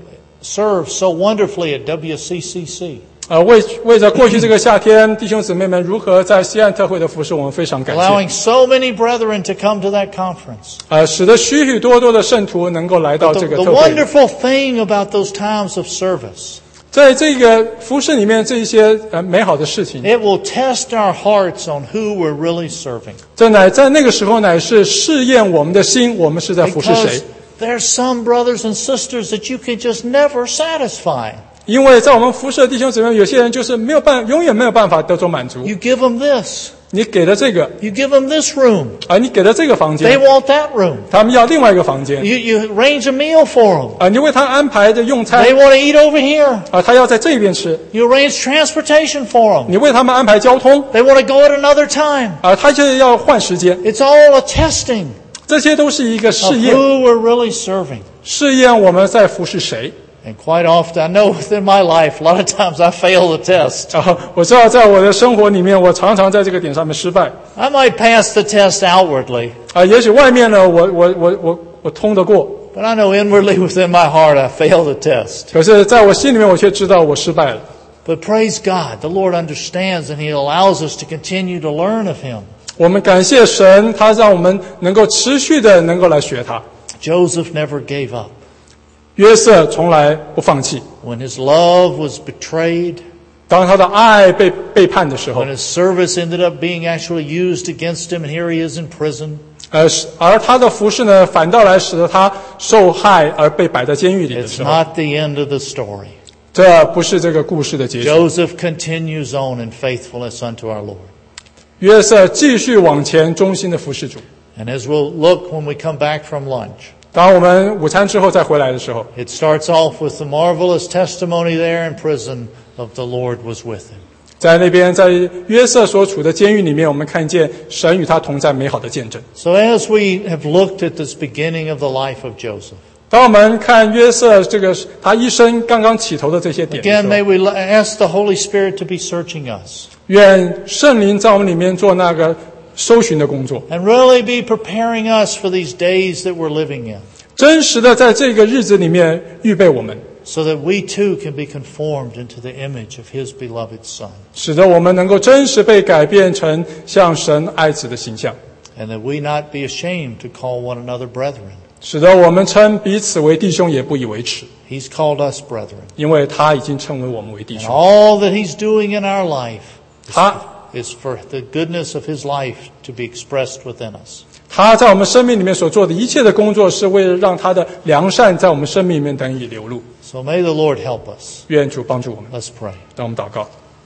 served so wonderfully at WCCC. 为着过去这个夏天，弟兄姊妹们如何在西岸特会的服侍，我们非常感谢。 Allowing so many brethren to come to that conference. 使得许许多多的圣徒能够来到这个 The 特会。 wonderful thing about those times of service, 在这个服侍里面，这一些美好的事情， it will test our hearts on who we're really serving. 这乃在那个时候乃是试验我们的心，我们是在服侍谁 Because？ there's some brothers and sisters that you can just never satisfy. 因为在我们服侍的弟兄姊妹，有些人就是永远没有办法得着满足。 You give them this. 你给了这个， You give them this room. 你给了这个房 They 间， want that room. 他们要另外一个房间。 You arrange a meal for them. 你为他安排的用餐 They want to eat over here. 他要在这边吃。 You arrange transportation for them. 你为他们安排交通 They want to go at another time. 他就要换时间。 It's all a testing 这些都是一个 of 试验， who we're really serving. 试验我们在服侍谁。 And quite often, I know within my life, a lot of times I fail the test. 我知道在我的生活里面，我常常在这个点上面失败。 I might pass the test outwardly, 也许外面呢，我通得过， but I know inwardly within my heart I fail the test. 可是在我心里面，我却知道我失败了。 But praise God, the Lord understands and He allows us to continue to learn of Him. 我们感谢神，他让我们能够持续的能够来学他。 Joseph never gave up. 约瑟从来不放弃， When his love was betrayed, 当他的爱被背叛的时候 when，his service ended up being actually used against him, and here he is in prison. 而他的服侍呢，反倒来使得他受害而被摆在监狱里的 It's 时候， not the end of the story. 这不是这个故事的结束。 Joseph continues on in faithfulness unto our Lord. 约瑟继续往前，忠心的服侍主。 And as we'll look when we come back from lunch, 当我们午餐之后再回来的时候， it starts off with the marvelous testimony there in prison of the Lord was with him. 在那边，在约瑟所处的监狱里面，我们看见神与他同在美好的见证。 So as we have looked at this beginning of the life of Joseph, 当我们看约瑟这个他一生刚刚起头的这些点的 again, 时 may 候， we ask the Holy Spirit to be searching us 愿圣灵在我们里面做那个搜寻的工作， and really be preparing us for these days that we're living in, 真实的在这个日子里面预备我们， so that we too can be conformed into the image of His beloved Son, 使得我们能够真实被改变成像神爱子的形象， and that we not be ashamed to call one another brethren. 使得我们称彼此为弟兄也不以为耻， He's called us brethren. 因为他已经称为我们为弟 And 兄。 all that He's doing in our life 他 is for the goodness of His life to be expressed within us. 他在我们生命里面所做的一切的工作，是为了让他的良善在我们生命里面得以流露。 So may the Lord help us. 愿主帮助我们， Let's pray. 让我们祷告。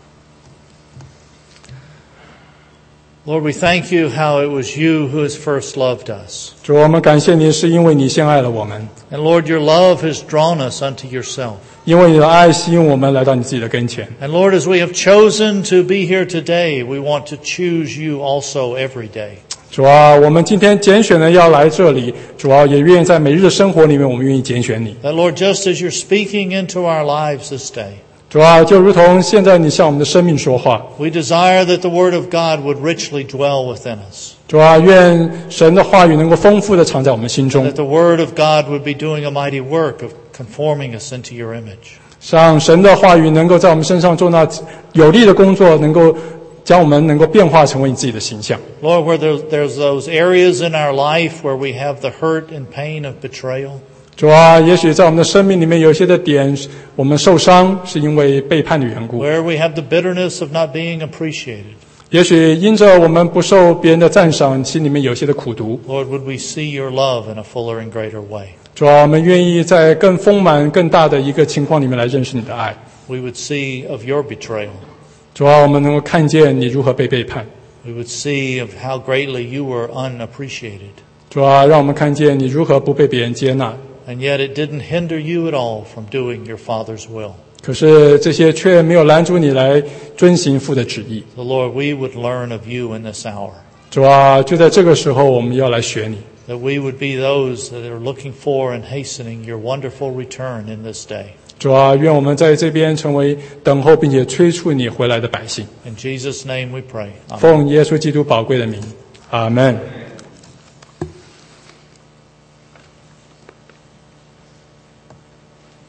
Lord, we thank You how it was You who has first loved us. 主，我们感谢你，是因为你先爱了我们， And Lord, Your love has drawn us unto Yourself. 因为你的爱吸引我们来到你自己的跟前。 And Lord, as we have chosen to be here today, we want to choose You also every day. 主啊，我们今天拣选了要来这里，主啊，也愿意在每日的生活里面，我们愿意拣选你。 That Lord, just as you're speaking into our lives this day, 主啊，就如同现在你向我们的生命说话， we desire that the Word of God would richly dwell within us. 主啊，愿神的话语能够丰富的藏在我们心中， That the Word of God would be doing a mighty work of conforming us into your image. 让神的话语能够在我们身上做那有力的工作，能够将我们能够变化成为你自己的形象。 Lord, where there's those areas in our life where we have the hurt and pain of betrayal, 主啊，也许在我们的生命里面有一些的点，我们受伤是因为背叛的缘故， where we have the bitterness of not being appreciated. 也许因着我们不受别人的赞赏，心里面有些的苦毒。 Lord, would we see your love in a fuller and greater way? 主啊，我们愿意在更丰满、更大的一个情况里面来认识你的爱。 We would see of your betrayal. 主啊，我们能够看见你如何被背叛。 We would see of how greatly you were unappreciated. 主啊，让我们看见你如何不被别人接纳。 And yet it didn't hinder you at all from doing your Father's will. 可是这些却没有拦阻你来遵行父的旨意。 So Lord, we would learn of you in this hour. 主啊，就在这个时候，我们要来学你。 That we would be those that are looking for and hastening your wonderful return in this day. 主啊，愿我们在这边成为等候并且催促你回来的百姓。 In Jesus' name we pray. Amen. 奉耶稣基督宝贵的名，阿门。